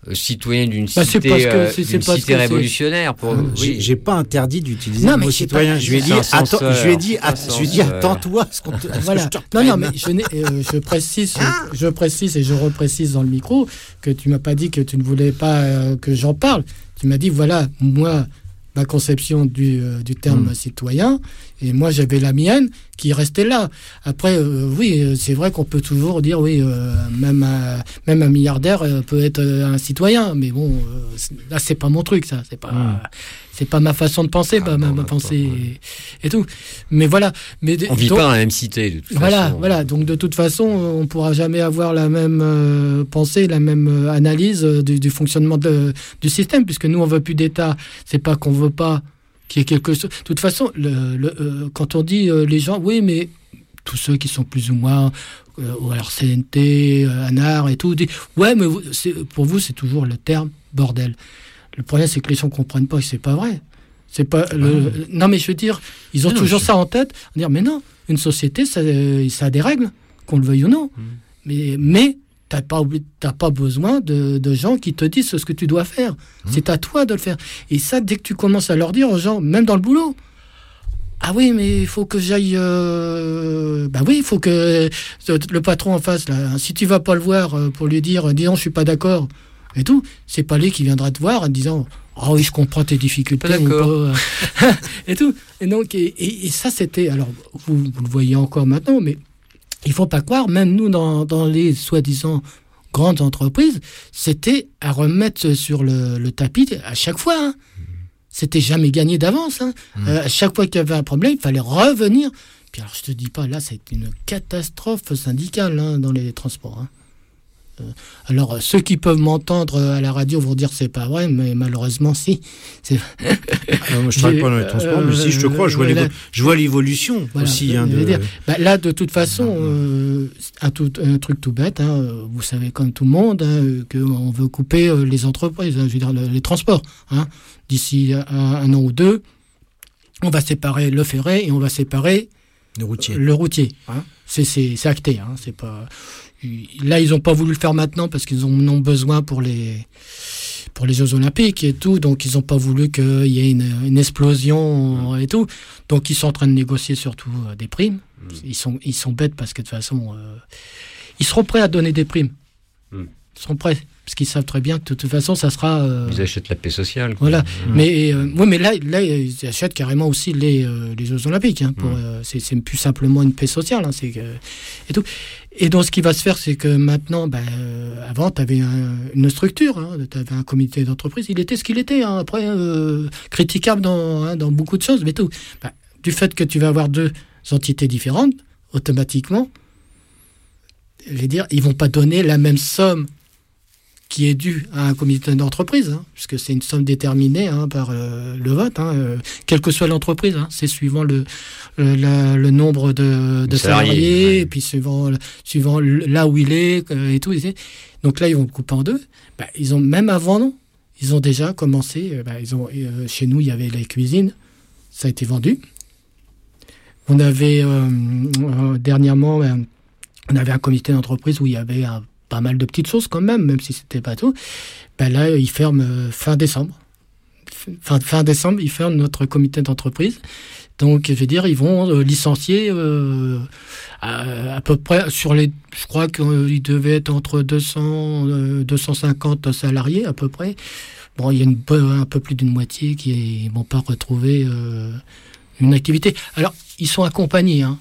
euh, citoyen d'une Bah, cité, c'est parce que- euh, c'est- c'est d'une parce cité que c'est- révolutionnaire. Pour, Ah, j'ai, oui. j'ai pas interdit d'utiliser Non, le mais mot c'est citoyen. pas- Je lui ai c'est dit, un attends, censeur. je lui ai dit, C'est un att- je lui ai dit, censeur. attends-toi, ce qu'on te, à ce Voilà. que je te Non, non, reprenne. mais je, n'ai- euh, je précise, je précise et je reprécise dans le micro que tu m'as pas dit que tu ne voulais pas euh, que j'en parle. Tu m'as dit voilà, moi, ma conception du, euh, du terme Mm. citoyen, et moi j'avais la mienne qui restait là. Après, euh, oui, euh, c'est vrai qu'on peut toujours dire oui, euh, même un, même un milliardaire euh, peut être euh, un citoyen, mais bon, euh, c'est- là c'est pas mon truc, ça, c'est pas. Mm. C'est pas ma façon de penser, Ah, pas ma, non, ma d'accord, pensée ouais. et, et tout. Mais voilà. Mais On vit donc- pas dans la même cité, de toute voilà, façon. voilà. Donc de toute façon, on ne pourra jamais avoir la même euh, pensée, la même euh, analyse euh, du, du fonctionnement de- du système, puisque nous, on veut plus d'État. C'est pas qu'on veut pas qu'il y ait quelque chose. De toute façon, le, le, euh, quand on dit euh, les gens, oui, mais tous ceux qui sont plus ou moins, euh, ou alors C N T, euh, ANAR et tout, disent, ouais, mais vous, c'est- pour vous, c'est toujours le terme bordel. Le problème, c'est que les gens ne comprennent pas que c'est pas vrai. C'est pas le... Non, mais je veux dire, ils ont Non, toujours je- ça en tête. Dire, mais non, une société, ça, euh, ça a des règles, qu'on le veuille ou non. Mais, mais tu n'as pas, obli- t'as pas besoin de, de gens qui te disent ce que tu dois faire. C'est à toi de le faire. Et ça, dès que tu commences à leur dire aux gens, même dans le boulot, ah oui, mais il faut que j'aille. Euh... Ben oui, il faut que le patron en face, là, si tu vas pas le voir euh, pour lui dire, disons, je suis pas d'accord et tout, c'est pas lui qui viendra te voir en disant, ah oui, je comprends tes difficultés. Pas d'accord. ou pas, euh, et tout. Et donc, et, et- et ça, c'était. Alors, vous, vous le voyez encore maintenant, mais il faut pas croire, même nous, dans, dans les soi-disant grandes entreprises, c'était à remettre sur le, le tapis à chaque fois. Hein. C'était jamais gagné d'avance. Hein. Mmh. Euh, à chaque fois qu'il y avait un problème, il fallait revenir. Puis alors, je te dis pas, là, c'est une catastrophe syndicale hein, dans les transports. Hein. Euh, alors, euh, ceux qui peuvent m'entendre euh, à la radio vont dire que c'est pas vrai, mais malheureusement, si. C'est... Ah, moi, je travaille pas dans les transports, mais si je te crois, je vois, Euh, l'évo- je vois l'évolution voilà, aussi. Hein, je veux de... dire, bah, là, de toute façon, euh, un, tout, un truc tout bête, hein, euh, vous savez comme tout le monde, hein, qu'on veut couper euh, les entreprises, hein, je veux dire le- les transports. Hein. D'ici un, un an ou deux, on va séparer le ferré et on va séparer Le routier. le routier. Hein. C'est, c'est, c'est acté. Hein, c'est pas... Là, ils n'ont pas voulu le faire maintenant parce qu'ils en ont besoin pour les, pour les Jeux Olympiques et tout. Donc, ils n'ont pas voulu qu'il y ait une, une explosion et tout. Donc, ils sont en train de négocier surtout euh, des primes. Ils sont, ils sont bêtes parce que de toute façon, euh, ils seront prêts à donner des primes. Mm. Ils seront prêts parce qu'ils savent très bien que de toute façon, ça sera. euh, Ils achètent la paix sociale. quoi. voilà. Mm. Mais, euh, ouais, mais là, là, ils achètent carrément aussi les, euh, les Jeux Olympiques. Hein, pour, Mm. euh, c'est, c'est plus simplement une paix sociale. Hein, c'est que, et tout. Et donc, ce qui va se faire, c'est que maintenant, ben, euh, avant, tu avais un, une structure, hein, tu avais un comité d'entreprise. Il était ce qu'il était. Hein, après, euh, critiquable dans, hein, dans beaucoup de choses, mais tout. Ben, du fait que tu vas avoir deux entités différentes, automatiquement, je vais dire, ils vont pas donner la même somme qui est due à un comité d'entreprise, hein, puisque c'est une somme déterminée hein, par euh, le vote, hein, euh, quelle que soit l'entreprise, hein, c'est suivant le, le, la- le nombre de, de Salariés, salariés, ouais. et puis suivant, suivant le- là où il est, euh, et tout. Et donc là, ils vont le couper en deux. Bah, ils ont, même avant, non, ils ont déjà commencé, euh, bah, ils ont, euh, chez nous, il y avait les cuisines, ça a été vendu. On avait, euh, euh, dernièrement, euh, on avait un comité d'entreprise où il y avait un pas mal de petites choses quand même, même si c'était pas tout. Ben là, ils ferment euh, fin décembre. Fin, fin décembre, ils ferment notre comité d'entreprise. Donc, je veux dire, ils vont euh, licencier euh, à, à peu près sur les... Je crois qu'ils devaient être entre deux cents, euh, deux cent cinquante salariés à peu près. Bon, il y a une, peu- un peu plus d'une moitié qui ne vont pas retrouver euh, une activité. Alors, ils sont accompagnés, hein.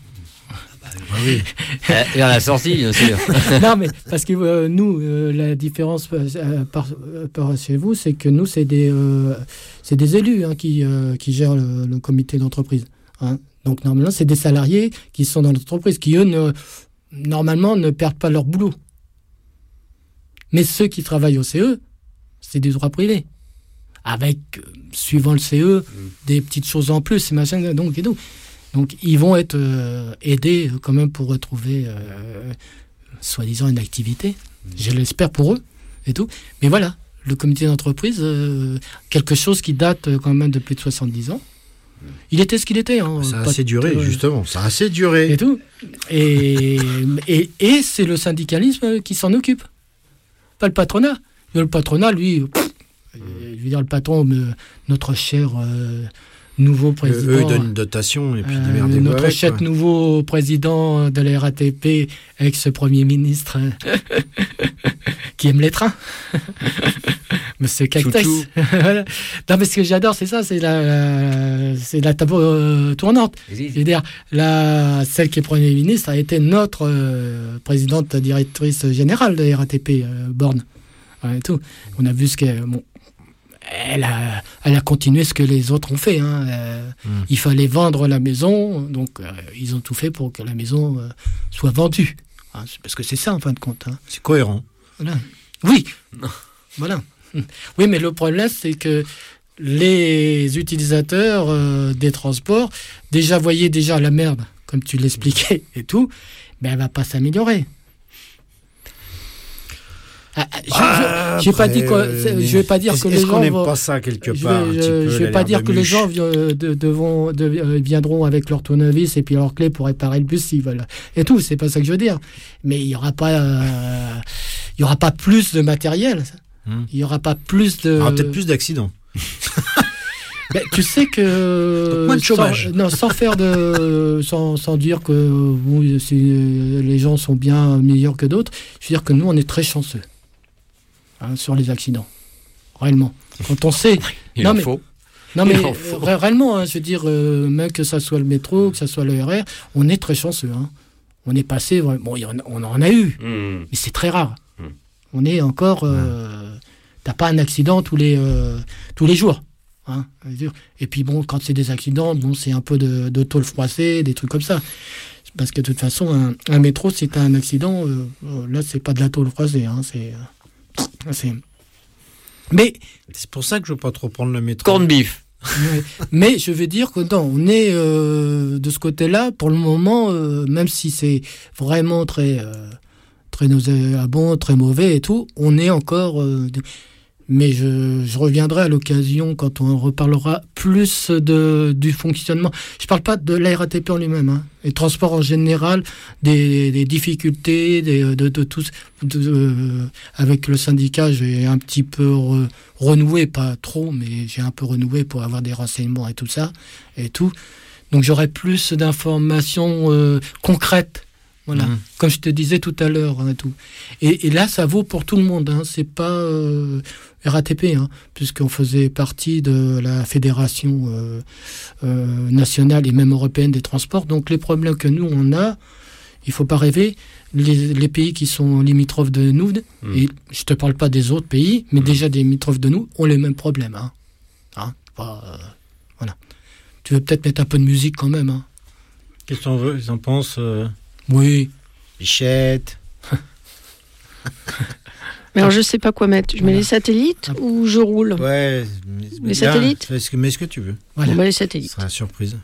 Et à la sortie, bien sûr. Non, mais parce que euh, nous, euh, la différence euh, par, euh, par chez vous, c'est que nous, c'est des, euh, c'est des élus hein, qui, euh, qui gèrent le, le comité d'entreprise. Hein. Donc, normalement, c'est des salariés qui sont dans l'entreprise, qui, eux, ne, normalement, ne perdent pas leur boulot. Mais ceux qui travaillent au C E, c'est des droits privés. Avec, euh, suivant le C E, mmh. des petites choses en plus, et machin, donc, et tout. Donc, ils vont être euh, aidés euh, quand même pour retrouver, euh, soi-disant, une activité. Je l'espère pour eux et tout. Mais voilà, le comité d'entreprise, euh, quelque chose qui date euh, quand même de plus de soixante-dix ans. Il était ce qu'il était. Hein, ça a pas assez duré, euh, justement. Ça a assez duré. Et tout. Et, et, et c'est le syndicalisme qui s'en occupe. Pas le patronat. Le patronat, lui, pff, je veux dire, le patron, euh, notre cher euh, nouveau président... Eux, ils donnent une dotation et puis euh, démerdez-vous Notre avec, cher quoi. nouveau président de la R A T P, ex-premier ministre, qui aime les trains. Monsieur Cactus. Voilà. Non, mais ce que j'adore, c'est ça, c'est la, la, c'est la table euh, tournante. Je veux dire, la, celle qui est Premier ministre a été notre euh, présidente directrice générale de la R A T P, euh, Borne. Ouais, et tout. On a vu ce qu'elle... Bon, elle, a, elle a continué ce que les autres ont fait. Hein. Euh, mmh. Il fallait vendre la maison, donc euh, ils ont tout fait pour que la maison euh, soit vendue. Hein, parce que c'est ça, en fin de compte. Hein. C'est cohérent. Voilà. Oui, voilà. Oui, mais le problème, c'est que les utilisateurs euh, des transports déjà voyaient déjà la merde, comme tu l'expliquais et tout, mais elle ne va pas s'améliorer. Ah, je ah, je, pas dit quoi, je vais pas dire que les gens. Est-ce qu'on n'aime pas ça quelque part? Je vais, je vais pas dire que les gens de, de, devront, de, euh, viendront avec leur tournevis et puis leur clé pour réparer le bus s'ils veulent. Et tout, c'est pas ça que je veux dire. Mais il y aura pas, euh, il y aura pas plus de matériel. Hum. Il y aura pas plus de. Il y aura peut-être plus d'accidents. Ben, tu sais que donc moins de chômage. Sans, non, sans faire de, sans, sans dire que bon, si les gens sont bien meilleurs que d'autres, je veux dire que nous on est très chanceux. Hein, sur les accidents, réellement. Quand on sait, il non en mais, faut. non mais faut. euh, réellement, hein, je veux dire, euh, même que ça soit le métro, que ça soit le R R, on est très chanceux. Hein. On est passé, bon, y en a, on en a eu, mmh. mais c'est très rare. Mmh. On est encore, euh, t'as pas un accident tous les euh, tous les jours. Hein, et puis bon, quand c'est des accidents, bon, c'est un peu de, de tôle froissée, des trucs comme ça. Parce que de toute façon, un, un métro, si t'as un accident, euh, là, c'est pas de la tôle froissée, hein, c'est. C'est... Mais c'est pour ça que je veux pas trop prendre le métro. Corned beef. Mais je veux dire que non, on est euh, de ce côté-là pour le moment, euh, même si c'est vraiment très euh, très nauséabond, très mauvais et tout, on est encore. Euh, de... Mais je, je reviendrai à l'occasion quand on reparlera plus de, du fonctionnement. Je ne parle pas de la R A T P en lui-même, hein. Les transports en général, des, des difficultés, des, de, de tout. De, de, avec le syndicat, j'ai un petit peu re, renoué, pas trop, mais j'ai un peu renoué pour avoir des renseignements et tout ça. Et tout. Donc j'aurai plus d'informations euh, concrètes. Voilà, mmh. Comme je te disais tout à l'heure, hein, tout. Et, et là, ça vaut pour tout le monde. Hein. C'est pas euh, R A T P, hein, puisqu'on faisait partie de la fédération euh, euh, nationale et même européenne des transports. Donc les problèmes que nous on a, il faut pas rêver. Les, les pays qui sont limitrophes de nous, mmh. et je te parle pas des autres pays, mais mmh. déjà des limitrophes de nous ont les mêmes problèmes. Hein. Hein, pas, euh, voilà. Tu veux peut-être mettre un peu de musique quand même. Hein. Qu'est-ce que t'en veux? Ils en pensent euh... Oui. Bichette. Mais alors, je sais pas quoi mettre. Je mets les satellites ah. ou je roule? Ouais. Les bien, satellites Mets ce que, mets ce que tu veux. Voilà. Bon, bah, les satellites. Ce sera la surprise.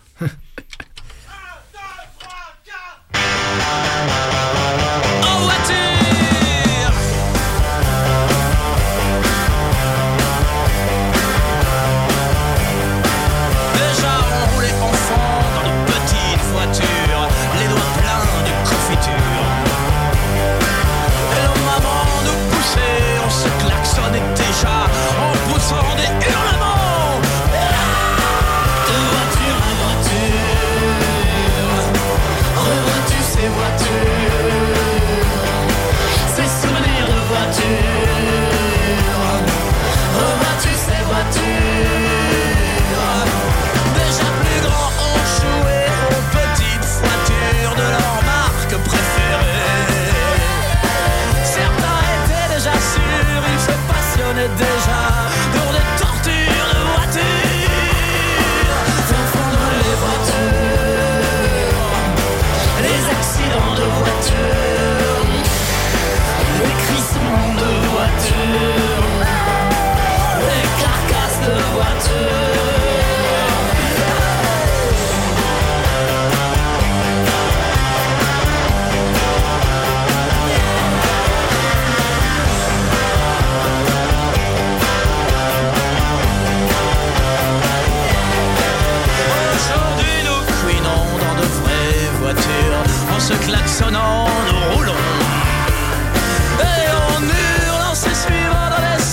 klaxonnant, nous roulons. Et on hurle en s'essuyant dans les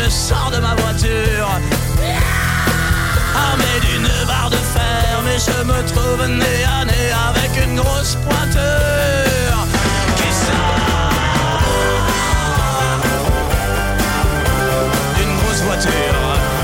je sors de ma voiture, armé d'une barre de fer, mais je me trouve nez à nez avec une grosse pointure qui sort d'une grosse voiture.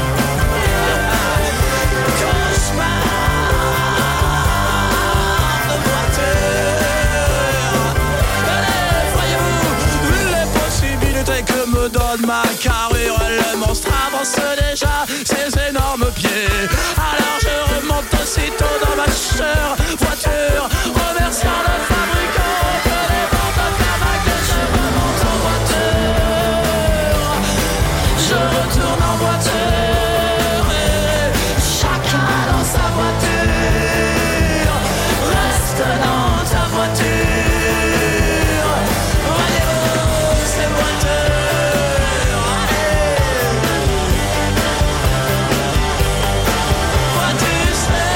Cauchemar de voiture. Allez, voyez-vous, les possibilités que me donne ma carrure, le monstre avance déjà ses énormes pieds. Alors je remonte aussitôt dans ma chère voiture, remerciant le fabricant que les vents de Carnac. Je remonte en voiture, je retourne en voiture, et chacun dans sa voiture, reste dans ta voiture. Voyez-vous ces voitures, voitures, ces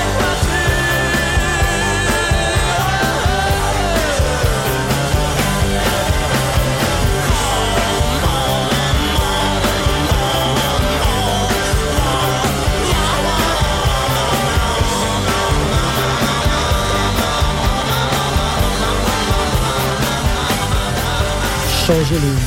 Changer le.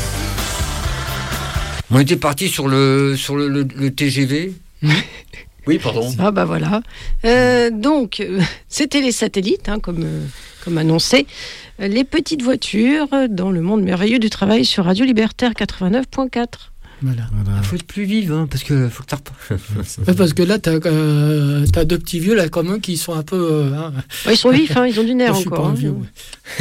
On était parti sur le, sur le, le, le T G V. Oui, pardon. Ah bah voilà. Euh, donc, euh, c'était les satellites, hein, comme, euh, comme annoncé. Euh, les petites voitures dans le monde merveilleux du travail sur Radio Libertaire quatre-vingt-neuf point quatre. Voilà. Il faut être plus vive, hein, parce que faut que t'as Ouais, parce que là, t'as, euh, t'as deux petits vieux là, quand même, qui sont un peu. euh, hein. Ouais, ils sont vifs, hein, ils ont du nerf Moi, je suis encore. pas un hein. vieux, ouais.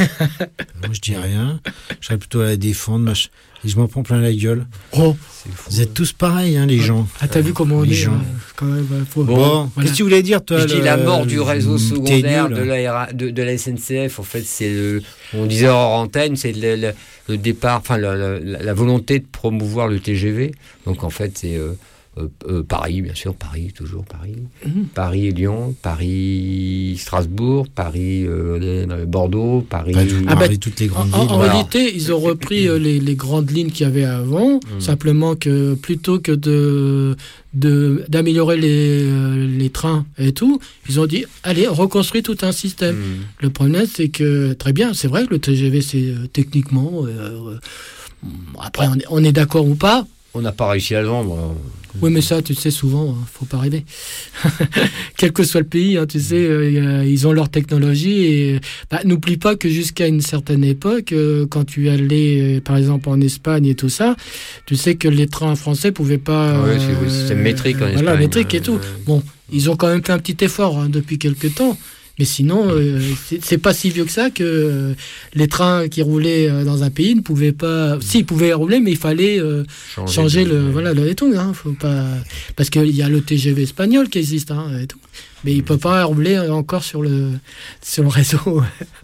Moi, je dis rien. Je serais plutôt à la défendre. Moi, je, et je m'en prends plein la gueule. Oh. Vous êtes tous pareils, hein, les gens. Ah, t'as vu comment on les est gens. euh, quand même, euh, faut- Bon, Voilà. qu'est-ce que tu voulais dire, toi Je dis le- la mort du réseau t'es secondaire nul. de la, R A de, de la S N C F. En fait, c'est le, on disait hors antenne, c'est le, le, le départ, enfin la, la, la volonté de promouvoir le T G V. Donc en fait, c'est euh, euh, euh, Paris, bien sûr, Paris, toujours Paris, Mhm. Paris et Lyon, Paris, Strasbourg, Paris, euh, Bordeaux, Paris. Pas tout- Ah bah, Paris, toutes les grandes En, en villes. Voilà. réalité, ils ont repris euh, les, les grandes lignes qu'il y avait avant, Mm. simplement que plutôt que de, de d'améliorer les, euh, les trains et tout, ils ont dit allez, on reconstruit tout un système. Mm. Le problème, c'est que très bien, c'est vrai que le T G V, c'est euh, techniquement, euh, euh, après on est, on est d'accord ou pas. On n'a pas réussi à le vendre. Oui, mais ça, tu sais, souvent, hein, faut pas rêver. Quel que soit le pays, hein, tu sais, euh, y a- ils ont leur technologie. Et bah, n'oublie pas que jusqu'à une certaine époque, euh, quand tu allais, euh, par exemple, en Espagne et tout ça, tu sais que les trains français pouvaient pas. Ouais, c'est le système métrique en Voilà, Espagne. métrique et tout. Bon, ils ont quand même fait un petit effort hein, depuis quelques temps. Mais sinon, euh, c'est- c'est pas si vieux que ça que euh, les trains qui roulaient euh, dans un pays ne pouvaient pas. Si, ils pouvaient rouler, mais il fallait euh, Changer changer de- le voilà le et tout. Hein, faut pas parce qu'il y a le T G V espagnol qui existe hein, et tout. Mais il peut pas rouler encore sur le sur le réseau.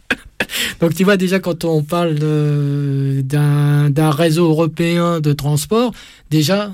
Donc tu vois déjà quand on parle de- d'un d'un réseau européen de transport, déjà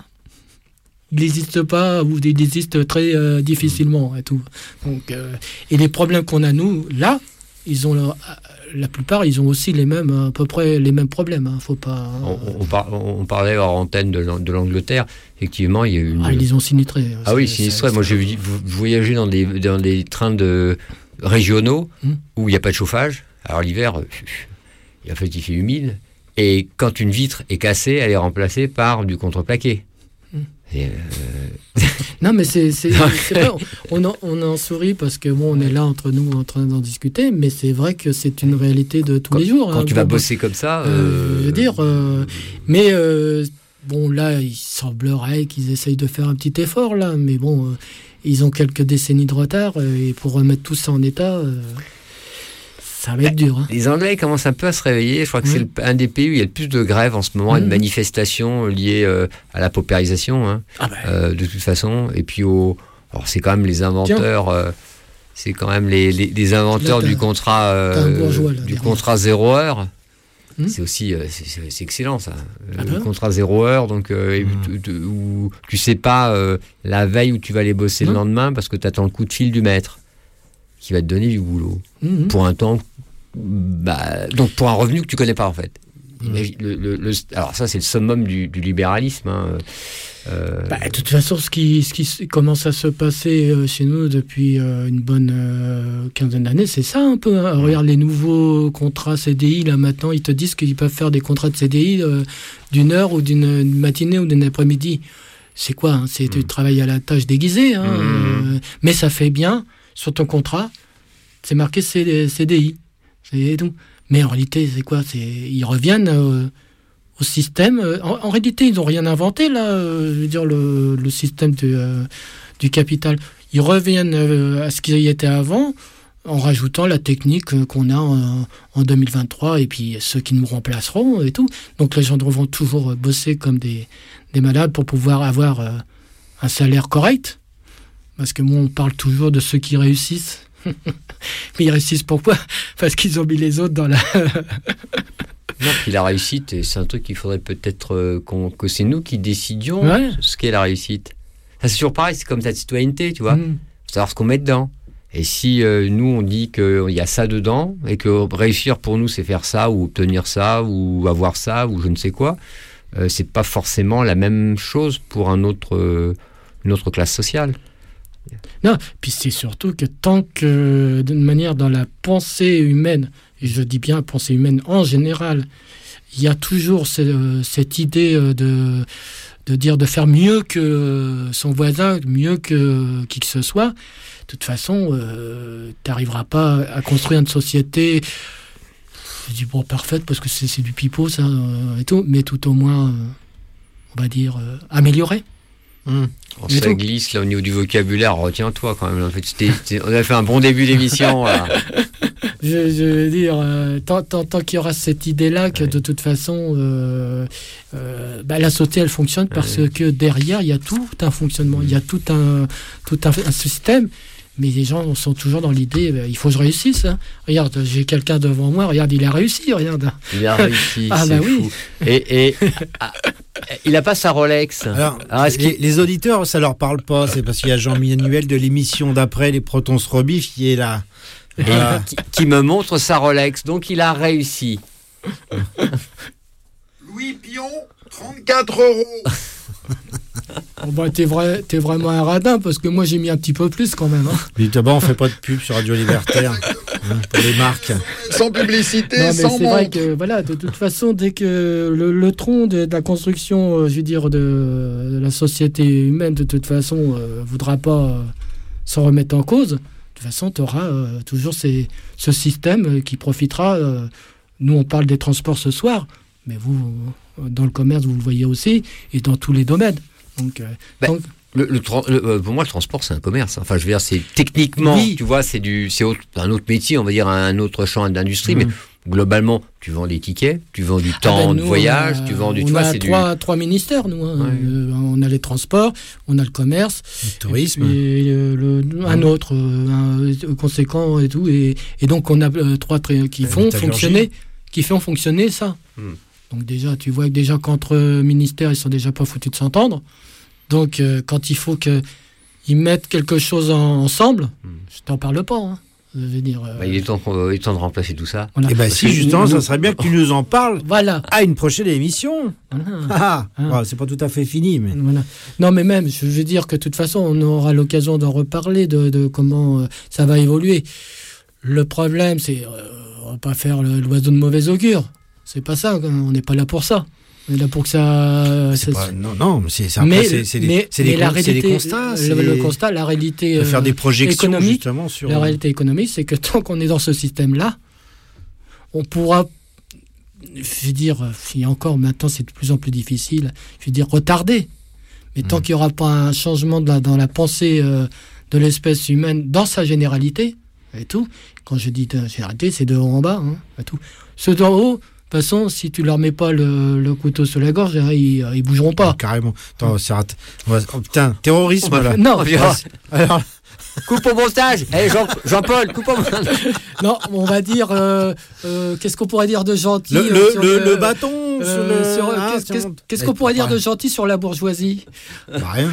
il n'existe pas ou il existe très euh, difficilement et tout. Donc euh, et les problèmes qu'on a nous là, ils ont leur- la plupart ils ont aussi les mêmes à peu près les mêmes problèmes. Hein, faut pas. On, on par- on parlait hors antenne de, l'An- de l'Angleterre. Effectivement, il y a eu une. Ah, ils les ont sinistrés. hein, Ah oui, c'est- sinistré. c'est- Moi, j'ai vu- vo- voyagé dans des, dans des trains de régionaux Hmm. où il n'y a pas de chauffage. Alors l'hiver, euh, en fait, il fait humide. Et quand une vitre est cassée, elle est remplacée par du contreplaqué. Hmm. Et, euh, Non, mais c'est, c'est, c'est vrai, on, en, on en sourit parce que bon, on est là entre nous en train d'en discuter, mais c'est vrai que c'est une réalité de tous quand les jours. quand hein. tu Bon, vas bah, bosser comme ça. euh, euh, je veux dire, euh, mais euh, bon, là, il semblerait qu'ils essayent de faire un petit effort, là, mais bon, euh, ils ont quelques décennies de retard euh, et pour remettre tout ça en état, euh, ça va être dur. Hein. Les Anglais commencent un peu à se réveiller. Je crois que Mmh. c'est le- un des pays où il y a le plus de grèves en ce moment et de Mmh. manifestations liées euh, à la paupérisation, hein, Ah ben. euh, de toute façon. Et puis, au, alors c'est quand même les inventeurs. euh, c'est quand même les, les, les inventeurs Là, t'as- du contrat, euh, t'as un bourgeois, là, du derrière. contrat zéro heure. Mmh. C'est aussi, euh, c'est, c'est- c'est excellent ça. Euh, Ah le ben. contrat zéro heure, donc euh, et tu- tu- où tu sais pas euh, la veille où tu vas aller bosser le Mmh. lendemain parce que tu attends le coup de fil du maître qui va te donner du boulot Mhm. pour un temps, bah, donc pour un revenu que tu connais pas en fait. Imagine, le, le, le, alors ça, c'est le summum du, du libéralisme. Hein. Euh... Bah, de toute façon, ce qui, ce qui commence à se passer euh, chez nous depuis euh, une bonne euh, quinzaine d'années, c'est ça un peu. Hein. Regarde les nouveaux contrats C D I, là maintenant, ils te disent qu'ils peuvent faire des contrats de C D I euh, d'une heure ou d'une matinée ou d'un après-midi. C'est quoi hein? C'est mmh. du travail à la tâche déguisée. Hein, mmh. euh, mais ça fait bien, sur ton contrat, c'est marqué C D I. C'est tout. Mais en réalité, c'est quoi c'est, ils reviennent euh, au système. En, en réalité, ils n'ont rien inventé, là, euh, je veux dire, le, le système de, euh, du capital. Ils reviennent euh, à ce qu'il y était avant, en rajoutant la technique euh, qu'on a en, en deux mille vingt-trois, et puis ceux qui nous remplaceront et tout. Donc les gens devront toujours bosser comme des, des malades pour pouvoir avoir euh, un salaire correct. Parce que moi, on parle toujours de ceux qui réussissent. Mais ils réussissent pourquoi ? Parce qu'ils ont mis les autres dans la... Non, puis la réussite, c'est un truc qu'il faudrait peut-être euh, qu'on, que c'est nous qui décidions ouais. ce qu'est la réussite. Ça, c'est toujours pareil, c'est comme ta citoyenneté, tu vois. Il mmh. faut savoir ce qu'on met dedans. Et si euh, nous, on dit qu'il y a ça dedans, et que réussir pour nous, c'est faire ça, ou obtenir ça, ou avoir ça, ou je ne sais quoi, euh, c'est pas forcément la même chose pour un autre, euh, une autre classe sociale. Non, puis c'est surtout que tant que, d'une manière, dans la pensée humaine, et je dis bien pensée humaine en général, il y a toujours ce, cette idée de, de dire de faire mieux que son voisin, mieux que qui que ce soit. De toute façon, euh, tu n'arriveras pas à construire une société, je dis bon, parfaite, parce que c'est, c'est du pipeau, ça, euh, et tout, mais tout au moins, euh, on va dire, euh, améliorée. Mmh. On ça tout. glisse là au niveau du vocabulaire, retiens-toi quand même. En fait, c'était, c'était, on a fait un bon début d'émission. Là. je, je veux dire, euh, tant, tant, tant qu'il y aura cette idée-là que ouais. de toute façon, euh, euh, bah, la société elle fonctionne parce ouais. que derrière il y a tout un fonctionnement, il mmh. y a tout un, tout un, un système. Mais les gens sont toujours dans l'idée, bah, il faut que je réussisse. Hein. Regarde, j'ai quelqu'un devant moi, regarde, il a réussi, regarde. Il a réussi, ah, c'est bah fou. Oui. Et, et ah, il n'a pas sa Rolex. Alors, Alors est-ce les, les auditeurs, ça leur parle pas. C'est parce qu'il y a Jean-Manuel de l'émission d'après, Les Protons se rebiffent, qui est là. Voilà. qui, qui me montre sa Rolex. Donc, il a réussi. Louis Pion, trente-quatre euros. Oh bah, t'es, vrai, t'es vraiment un radin parce que moi j'ai mis un petit peu plus quand même. Hein. Mais d'abord on fait pas de pub sur Radio Libertaire hein, pour les marques. Sans publicité, non, mais sans c'est montre. Vrai que voilà, de toute façon dès que le, le tronc de, de la construction, euh, je veux dire de, de la société humaine de toute façon euh, voudra pas euh, s'en remettre en cause. De toute façon, tu auras euh, toujours ces, ce système qui profitera. Euh, nous on parle des transports ce soir, mais vous dans le commerce vous le voyez aussi et dans tous les domaines. Donc, euh, ben, donc... Le, le, le, pour moi, le transport, c'est un commerce. Enfin, je veux dire, c'est techniquement, oui. tu vois, c'est du, c'est autre, un autre métier, on va dire, un autre champ d'industrie, mmh. mais globalement, tu vends des tickets, tu vends du temps ah ben nous, de voyage, a, tu vends du, on tu vois, a c'est trois, du... trois ministères, nous. Hein. Ouais. Euh, on a les transports, on a le commerce, le tourisme, et, et euh, le, un mmh. autre, euh, un, conséquent et tout, et, et donc on a euh, trois tra- qui font fonctionner, qui font fonctionner ça. Mmh. Donc déjà, tu vois que déjà qu'entre ministères, ils sont déjà pas foutus de s'entendre. Donc, euh, quand il faut qu'ils mettent quelque chose en, ensemble, mmh. je t'en parle pas. Hein. Je veux dire, euh... bah, il, est temps il est temps de remplacer tout ça. Voilà. Et bien, bah, si, justement, nous, ça serait bien que tu nous en parles voilà. à une prochaine émission. Voilà. Ah, ah. Bon, c'est pas tout à fait fini. Mais... Voilà. Non, mais même, je veux dire que de toute façon, on aura l'occasion d'en reparler, de, de comment euh, ça va évoluer. Le problème, c'est euh, on va pas faire le, l'oiseau de mauvais augure. C'est pas ça, on n'est pas là pour ça. On est là pour que ça... C'est ça pas, non, non, c'est, c'est, après, mais, c'est, c'est, des, mais, c'est, des, mais con, c'est des constats. Le, c'est le constat, la réalité de faire des projections, économique, justement, sur... La réalité économique, c'est que tant qu'on est dans ce système-là, on pourra, je veux dire, et encore maintenant c'est de plus en plus difficile, je veux dire, retarder. Mais mmh. tant qu'il n'y aura pas un changement de la, dans la pensée euh, de l'espèce humaine, dans sa généralité, et tout, quand je dis de généralité, c'est de haut en bas, hein, et tout. Ceux d'en haut... De toute façon, si tu leur mets pas le, le couteau sur la gorge, ils, ils bougeront pas. Oh, carrément. Attends, c'est rat... va... oh, putain, terrorisme va... là. Non, on verra. Alors... Coupe au montage. Hey, Jean, Jean-Paul, coupe au montage. Non, on va dire. Euh, euh, qu'est-ce qu'on pourrait dire de gentil Le, euh, le, sur le, le... le bâton. sur Euh, le- sur- hein, qu'est-ce- sur Qu'est-ce mon- qu'est-ce Eh, qu'on pourrait dire pareil. de gentil sur la bourgeoisie? Bah, rien.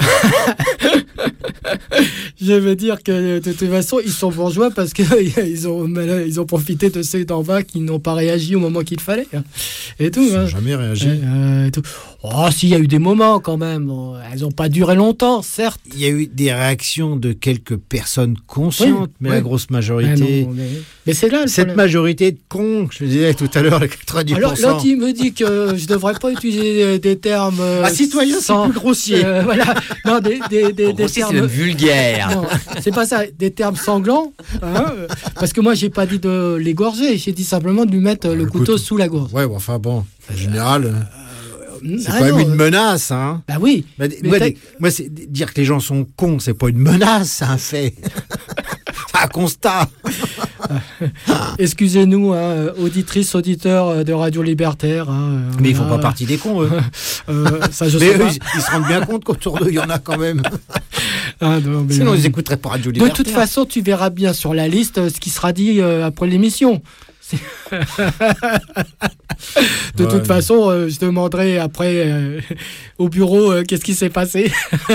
Je veux dire que de toute façon, ils sont bourgeois parce qu'ils ont, mal- ils ont profité de ceux d'en bas qui n'ont pas réagi au moment qu'il fallait. hein. Et tout. Ils n'ont hein. jamais réagi. Euh, et tout. Oh, s'il y a eu des moments quand même. Bon, elles n'ont pas duré longtemps, certes. Il y a eu des réactions de quelques personnes conscientes, Oui, mais oui. la grosse Ah majorité. non, mais, mais c'est là le Cette problème. majorité de cons, je le disais tout à l'heure, les quatre-vingt-dix pour cent. Alors l'autre il me dit que je devrais pas utiliser des termes euh, Ah, citoyen, c'est sans- plus grossier. euh, voilà, non des des des, des Grossier, c'est termes même vulgaire. Non, c'est pas ça, des termes sanglants, hein, euh, parce que moi j'ai pas dit de l'égorger, j'ai dit simplement de lui mettre euh, le, couteau, couteau. sous la gorge. Ouais, bon, enfin bon, en général, c'est ah quand même non, une euh, menace. Hein. Bah oui. Bah, mais moi, t'as- des- moi, c'est dire que les gens sont cons, c'est pas une menace, c'est un fait. C'est un constat. Excusez-nous, hein, auditrices, auditeurs euh, de Radio Libertaire. hein, euh, Mais ils font voilà. pas partie des cons, eux. Euh, ça, je mais sais eux, pas. ils, ils se rendent bien compte qu'autour d'eux, il y en a quand même. Ah, non, mais, Sinon, euh, ils écouteraient pas Radio De Libertaire. toute façon, tu verras bien sur la liste euh, ce qui sera dit euh, après l'émission. C'est- De Ouais. toute façon, euh, je demanderai après euh, au bureau euh, qu'est-ce qui s'est passé.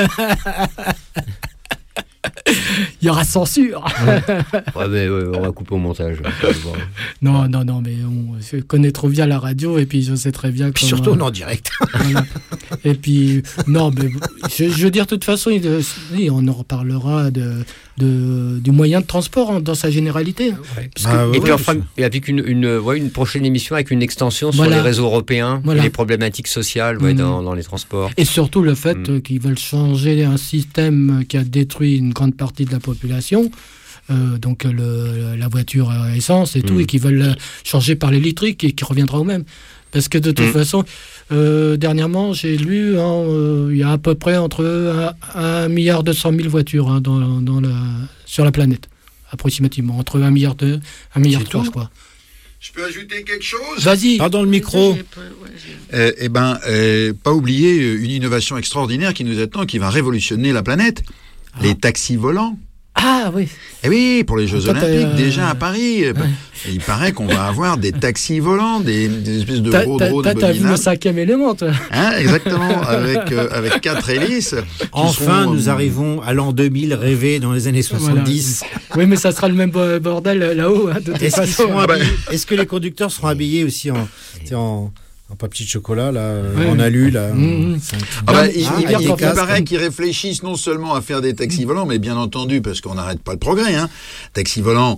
Il y aura censure. Ouais, mais ouais, on va couper au montage. Non, non, non, mais on, je connais trop bien la radio et puis je sais très bien. Puis comment- surtout, on est en direct. Voilà. Et puis, non, mais je, je veux dire, de toute façon, il- oui, on en reparlera de, de, du moyen de transport hein, dans sa généralité. Parce que- Ah, ouais, et puis ouais, enfin, et avec une, une, ouais, une prochaine émission avec une extension sur Voilà. les réseaux européens Voilà. et les problématiques sociales ouais, Mhm. dans, dans les transports. Et surtout le fait Mm. euh, qu'ils veulent changer un système qui a détruit une grande partie de la population, euh, donc euh, le, la voiture à essence et tout, Mm. et qu'ils veulent euh, changer par l'électrique et qui reviendra au même. Parce que de toute Mm. façon, euh, dernièrement, j'ai lu, hein, euh, il y a à peu près entre un milliard deux cent mille voitures hein, dans, dans la, sur la planète, approximativement, entre un milliard deux, un milliard C'est trois, tout je crois. Je peux ajouter quelque chose? Vas-y. Pas dans le micro. Euh, eh ben, euh, pas oublier euh, une innovation extraordinaire qui nous attend, qui va révolutionner la planète. Les taxis volants. Ah oui. Eh oui, pour les Jeux Toi, t'as, Olympiques, euh, déjà à Paris. euh, Il paraît qu'on va avoir des taxis volants, des, des espèces de T'as gros t'as- drones t'as- t'as vu le abominables. cinquième élément, toi. Hein, exactement, avec, euh, avec quatre hélices. qui Enfin, seront, nous euh, arrivons à l'an deux mille, rêvé dans les années soixante-dix. Oui, mais ça sera le même bo- bordel euh, là-haut, hein, de toute Est-ce qu'ils façon. seront habillés- est-ce que les conducteurs seront habillés aussi en, tu sais, en, en papier de chocolat, là, euh, Ouais. en alu, là Mmh. c'est un petit- Ah bah, Non, il, je veux il- dire il qu'en fait- paraît qu'ils réfléchissent non seulement à faire des taxis volants, mais bien entendu, parce qu'on n'arrête pas le progrès, hein, taxis volants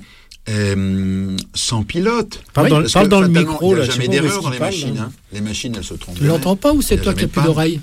euh, sans pilote. Parle dans- Parce parle que dans le fatalement, micro, il n'y là, a je sais jamais pas où est-ce d'erreur dans qu'il les parle, machines. là. Hein. Les machines, elles se trompent. Tu l'entends pas ou c'est Il y a toi qui jamais as plus de d'oreilles?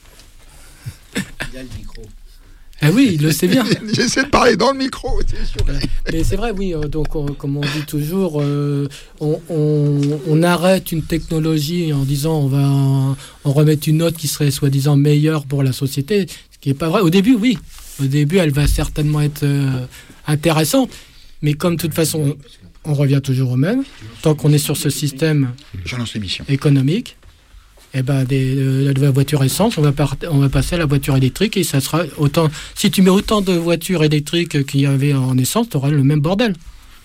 Il y a le micro. Eh oui, il le sait bien. J'essaie de parler dans le micro, c'est sûr. Mais c'est vrai, oui. euh, Donc, on- comme on dit toujours, euh, on, on- on arrête une technologie en disant on va en, en remettre une autre qui serait soi-disant meilleure pour la société, ce qui n'est pas vrai. Au début, oui. Au début, elle va certainement être euh, intéressante. Mais comme de toute façon, on, on revient toujours au même. Tant qu'on est sur ce système Je lance l'émission. économique, eh ben des, euh, de la voiture essence, on va, par- on va passer à la voiture électrique et ça sera autant. Si tu mets autant de voitures électriques qu'il y avait en essence, tu auras le même bordel.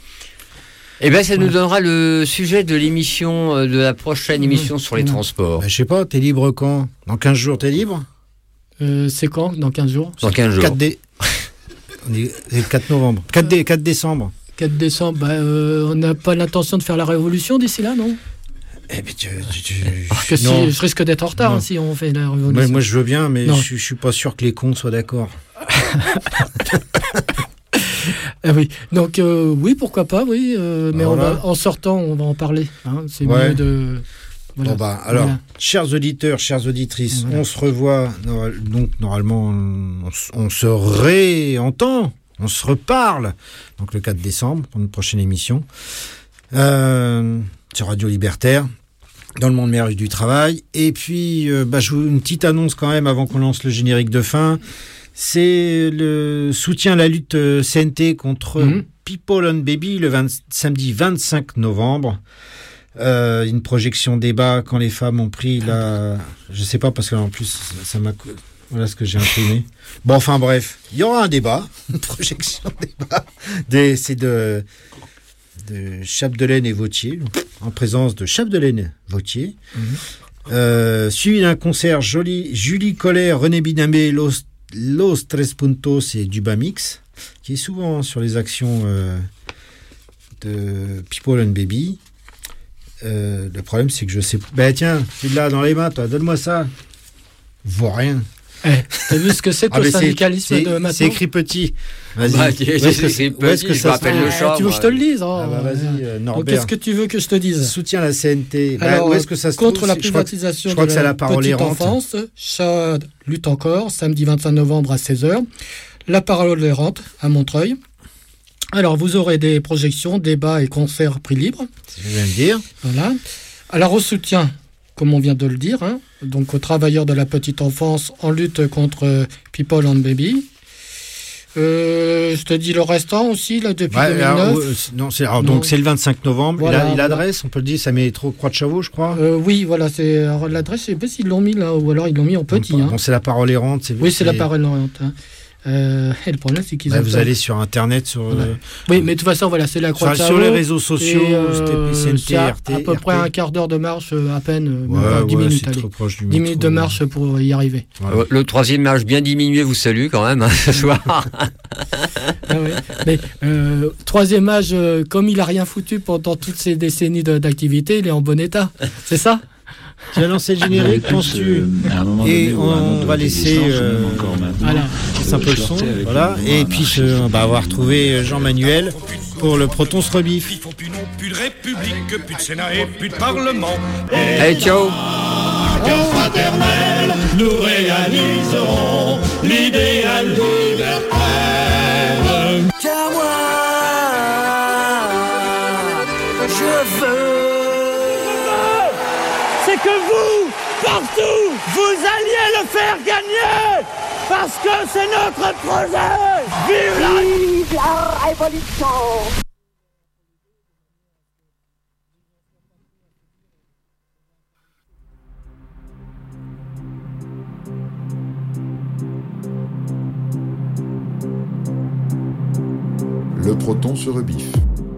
Eh bien, ça nous donnera le sujet de l'émission, euh, de la prochaine émission sur les transports. Bah, je sais pas, t'es libre quand? Dans quinze jours, t'es libre? Euh, c'est quand? Dans quinze jours? Dans quinze jours. quatre D. On est c'est le quatre novembre. quatre D, quatre décembre. quatre décembre, bah, euh, on n'a pas l'intention de faire la révolution d'ici là, non? Eh ben, tu, tu- tu- Parce que si, non. je risque d'être en retard Non. hein, si on fait la révolution. Moi, moi, je veux bien, mais Non. je, je suis pas sûr que les cons soient d'accord. Ah oui. Donc euh, oui, pourquoi pas, oui. euh, mais Voilà. on va, en sortant, on va en parler. hein, C'est Ouais. mieux de. Voilà. Bon bah, alors, Voilà. chers auditeurs, chères auditrices, Voilà. on se revoit. no- Donc, normalement, on, s- on se réentend, on se reparle. Donc, le quatre décembre, pour une prochaine émission. Euh, sur Radio Libertaire, dans le monde merveilleux du travail. Et puis, euh, bah, je vous une petite annonce quand même avant qu'on lance le générique de fin. C'est le soutien à la lutte euh, C N T contre Mhm. People and Baby le vingt samedi vingt-cinq novembre. Euh, une projection débat quand les femmes ont pris la... Je sais pas parce que en plus ça, ça m'a... Voilà ce que j'ai imprimé. Bon, enfin bref, il y aura un débat, une projection débat. Des, c'est de... de Chapdelaine et Vautier, en présence de Chapdelaine Vautier. Mmh. Euh, suivi d'un concert joli, Julie Collet, René Binamé, Los, Los Tres Puntos et Dubamix, qui est souvent sur les actions euh, de People and Baby. Euh, le problème, c'est que je sais... Ben tiens, tu l'as dans les mains, toi, donne-moi ça. Vaut rien. Eh, t'as vu ce que c'est, ah, le syndicalisme c'est, de maintenant? C'est écrit petit. Vas-y. Bah, c'est écrit petit, je m'appelle le chat. Tu veux que je te le dise hein, ah, bah, vas-y, euh, Norbert. Donc, qu'est-ce que tu veux que je te dise? Soutient la C N T. Alors, bah, où est-ce que ça se contre trouve la privatisation je crois que, je crois de que la, la petite enfance, Chat lutte encore, samedi vingt-cinq novembre à seize heures. La parole errante à Montreuil. Alors, vous aurez des projections, débats et concerts prix libre. C'est ce que je viens de dire. Voilà. Alors, au soutien, comme on vient de le dire, hein, donc aux travailleurs de la petite enfance en lutte contre euh, People and Baby. Euh, je te dis le restant aussi, là, depuis ouais, deux mille neuf. Alors, euh, non, c'est, alors, non. Donc, c'est le vingt-cinq novembre. Voilà, et l'adresse, on peut le dire, ça met trop Croix de Chavaux, je crois. Euh, oui, voilà, c'est alors, l'adresse, je sais pas s'ils l'ont mis là, ou alors ils l'ont mis en petit. Bon, hein. bon, c'est la parole errante. C'est, oui, c'est, c'est la parole errante. Hein. Euh, et le problème, c'est qu'ils bah, ont vous pas... allez sur Internet, sur... Voilà. Euh, oui, mais de toute façon, voilà, c'est la Croix de Chavaux. Sur les réseaux sociaux, euh, C N T, R T. À peu R T. près un quart d'heure de marche, à peine, ouais, euh, dix ouais, minutes. C'est trop proche du dix métro, minutes de marche pour y arriver. Voilà. Le troisième âge bien diminué vous salue quand même, hein, ce soir. Ah ouais. Mais euh, troisième âge, euh, comme il a rien foutu pendant toutes ces décennies de, d'activité, il est en bon état. C'est ça? Tu vas lancer le générique, penses-tu? Et on va laisser euh, voilà. C'est un peu le son, voilà. Et puis euh, on va avoir retrouvé Jean-Manuel pour le Proton se rebiffe. Il faut plus non plus de république, plus de Sénat et plus de Parlement. Hey, ciao. Fraternel, nous réaliserons l'idéal libertaire. Car moi, je veux. C'est que vous, partout, vous alliez le faire gagner, parce que c'est notre projet. Vive la, Vive la révolution. Le Proton se rebiffe.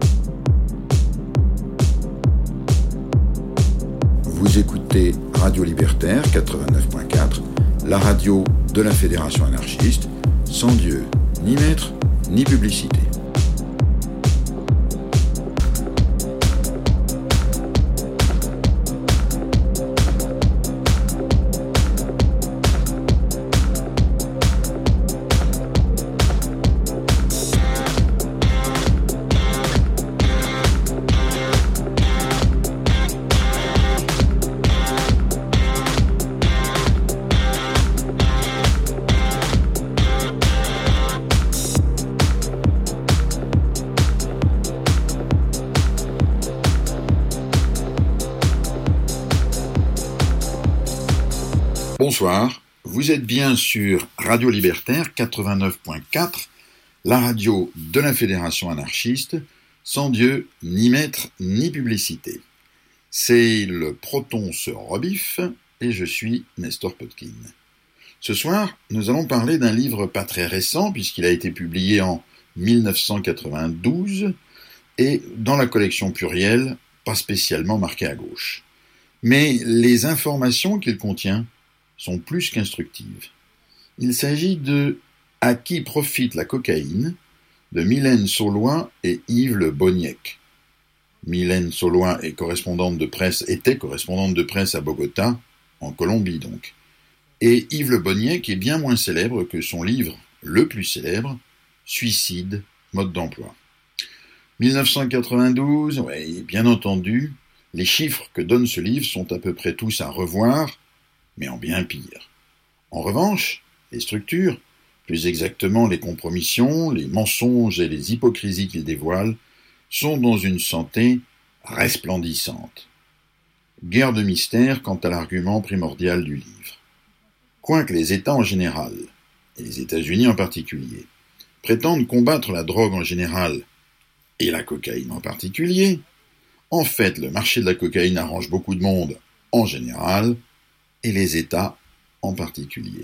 Vous écoutez Radio Libertaire quatre-vingt-neuf point quatre, la radio de la Fédération anarchiste, sans Dieu, ni maître, ni publicité. Bonsoir, vous êtes bien sur Radio Libertaire quatre-vingt-neuf point quatre, la radio de la Fédération anarchiste, sans Dieu, ni maître, ni publicité. C'est le Proton se rebiffe et je suis Nestor Potkin. Ce soir, nous allons parler d'un livre pas très récent puisqu'il a été publié en mille neuf cent quatre-vingt-douze et dans la collection Pluriel, pas spécialement marqué à gauche. Mais les informations qu'il contient sont plus qu'instructives. Il s'agit de « À qui profite la cocaïne » de Mylène Saulois et Yves Le Boniek. Mylène Saulois est correspondante de presse, était correspondante de presse à Bogota, en Colombie donc. Et Yves Le Boniek est bien moins célèbre que son livre le plus célèbre, Suicide, mode d'emploi. mille neuf cent quatre-vingt-douze, ouais, bien entendu, les chiffres que donne ce livre sont à peu près tous à revoir, mais en bien pire. En revanche, les structures, plus exactement les compromissions, les mensonges et les hypocrisies qu'il dévoile, sont dans une santé resplendissante. Guerre de mystère quant à l'argument primordial du livre. Quoique les États en général, et les États-Unis en particulier, prétendent combattre la drogue en général, et la cocaïne en particulier, en fait le marché de la cocaïne arrange beaucoup de monde en général, et les États en particulier.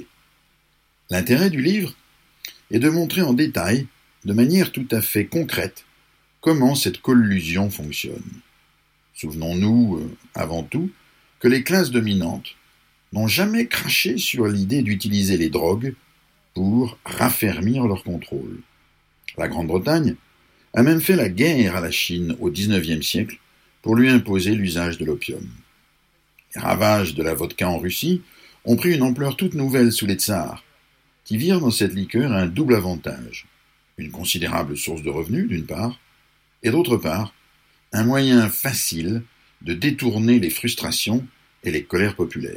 L'intérêt du livre est de montrer en détail, de manière tout à fait concrète, comment cette collusion fonctionne. Souvenons-nous, euh, avant tout, que les classes dominantes n'ont jamais craché sur l'idée d'utiliser les drogues pour raffermir leur contrôle. La Grande-Bretagne a même fait la guerre à la Chine au dix-neuvième siècle pour lui imposer l'usage de l'opium. Les ravages de la vodka en Russie ont pris une ampleur toute nouvelle sous les tsars, qui virent dans cette liqueur un double avantage, une considérable source de revenus d'une part, et d'autre part, un moyen facile de détourner les frustrations et les colères populaires.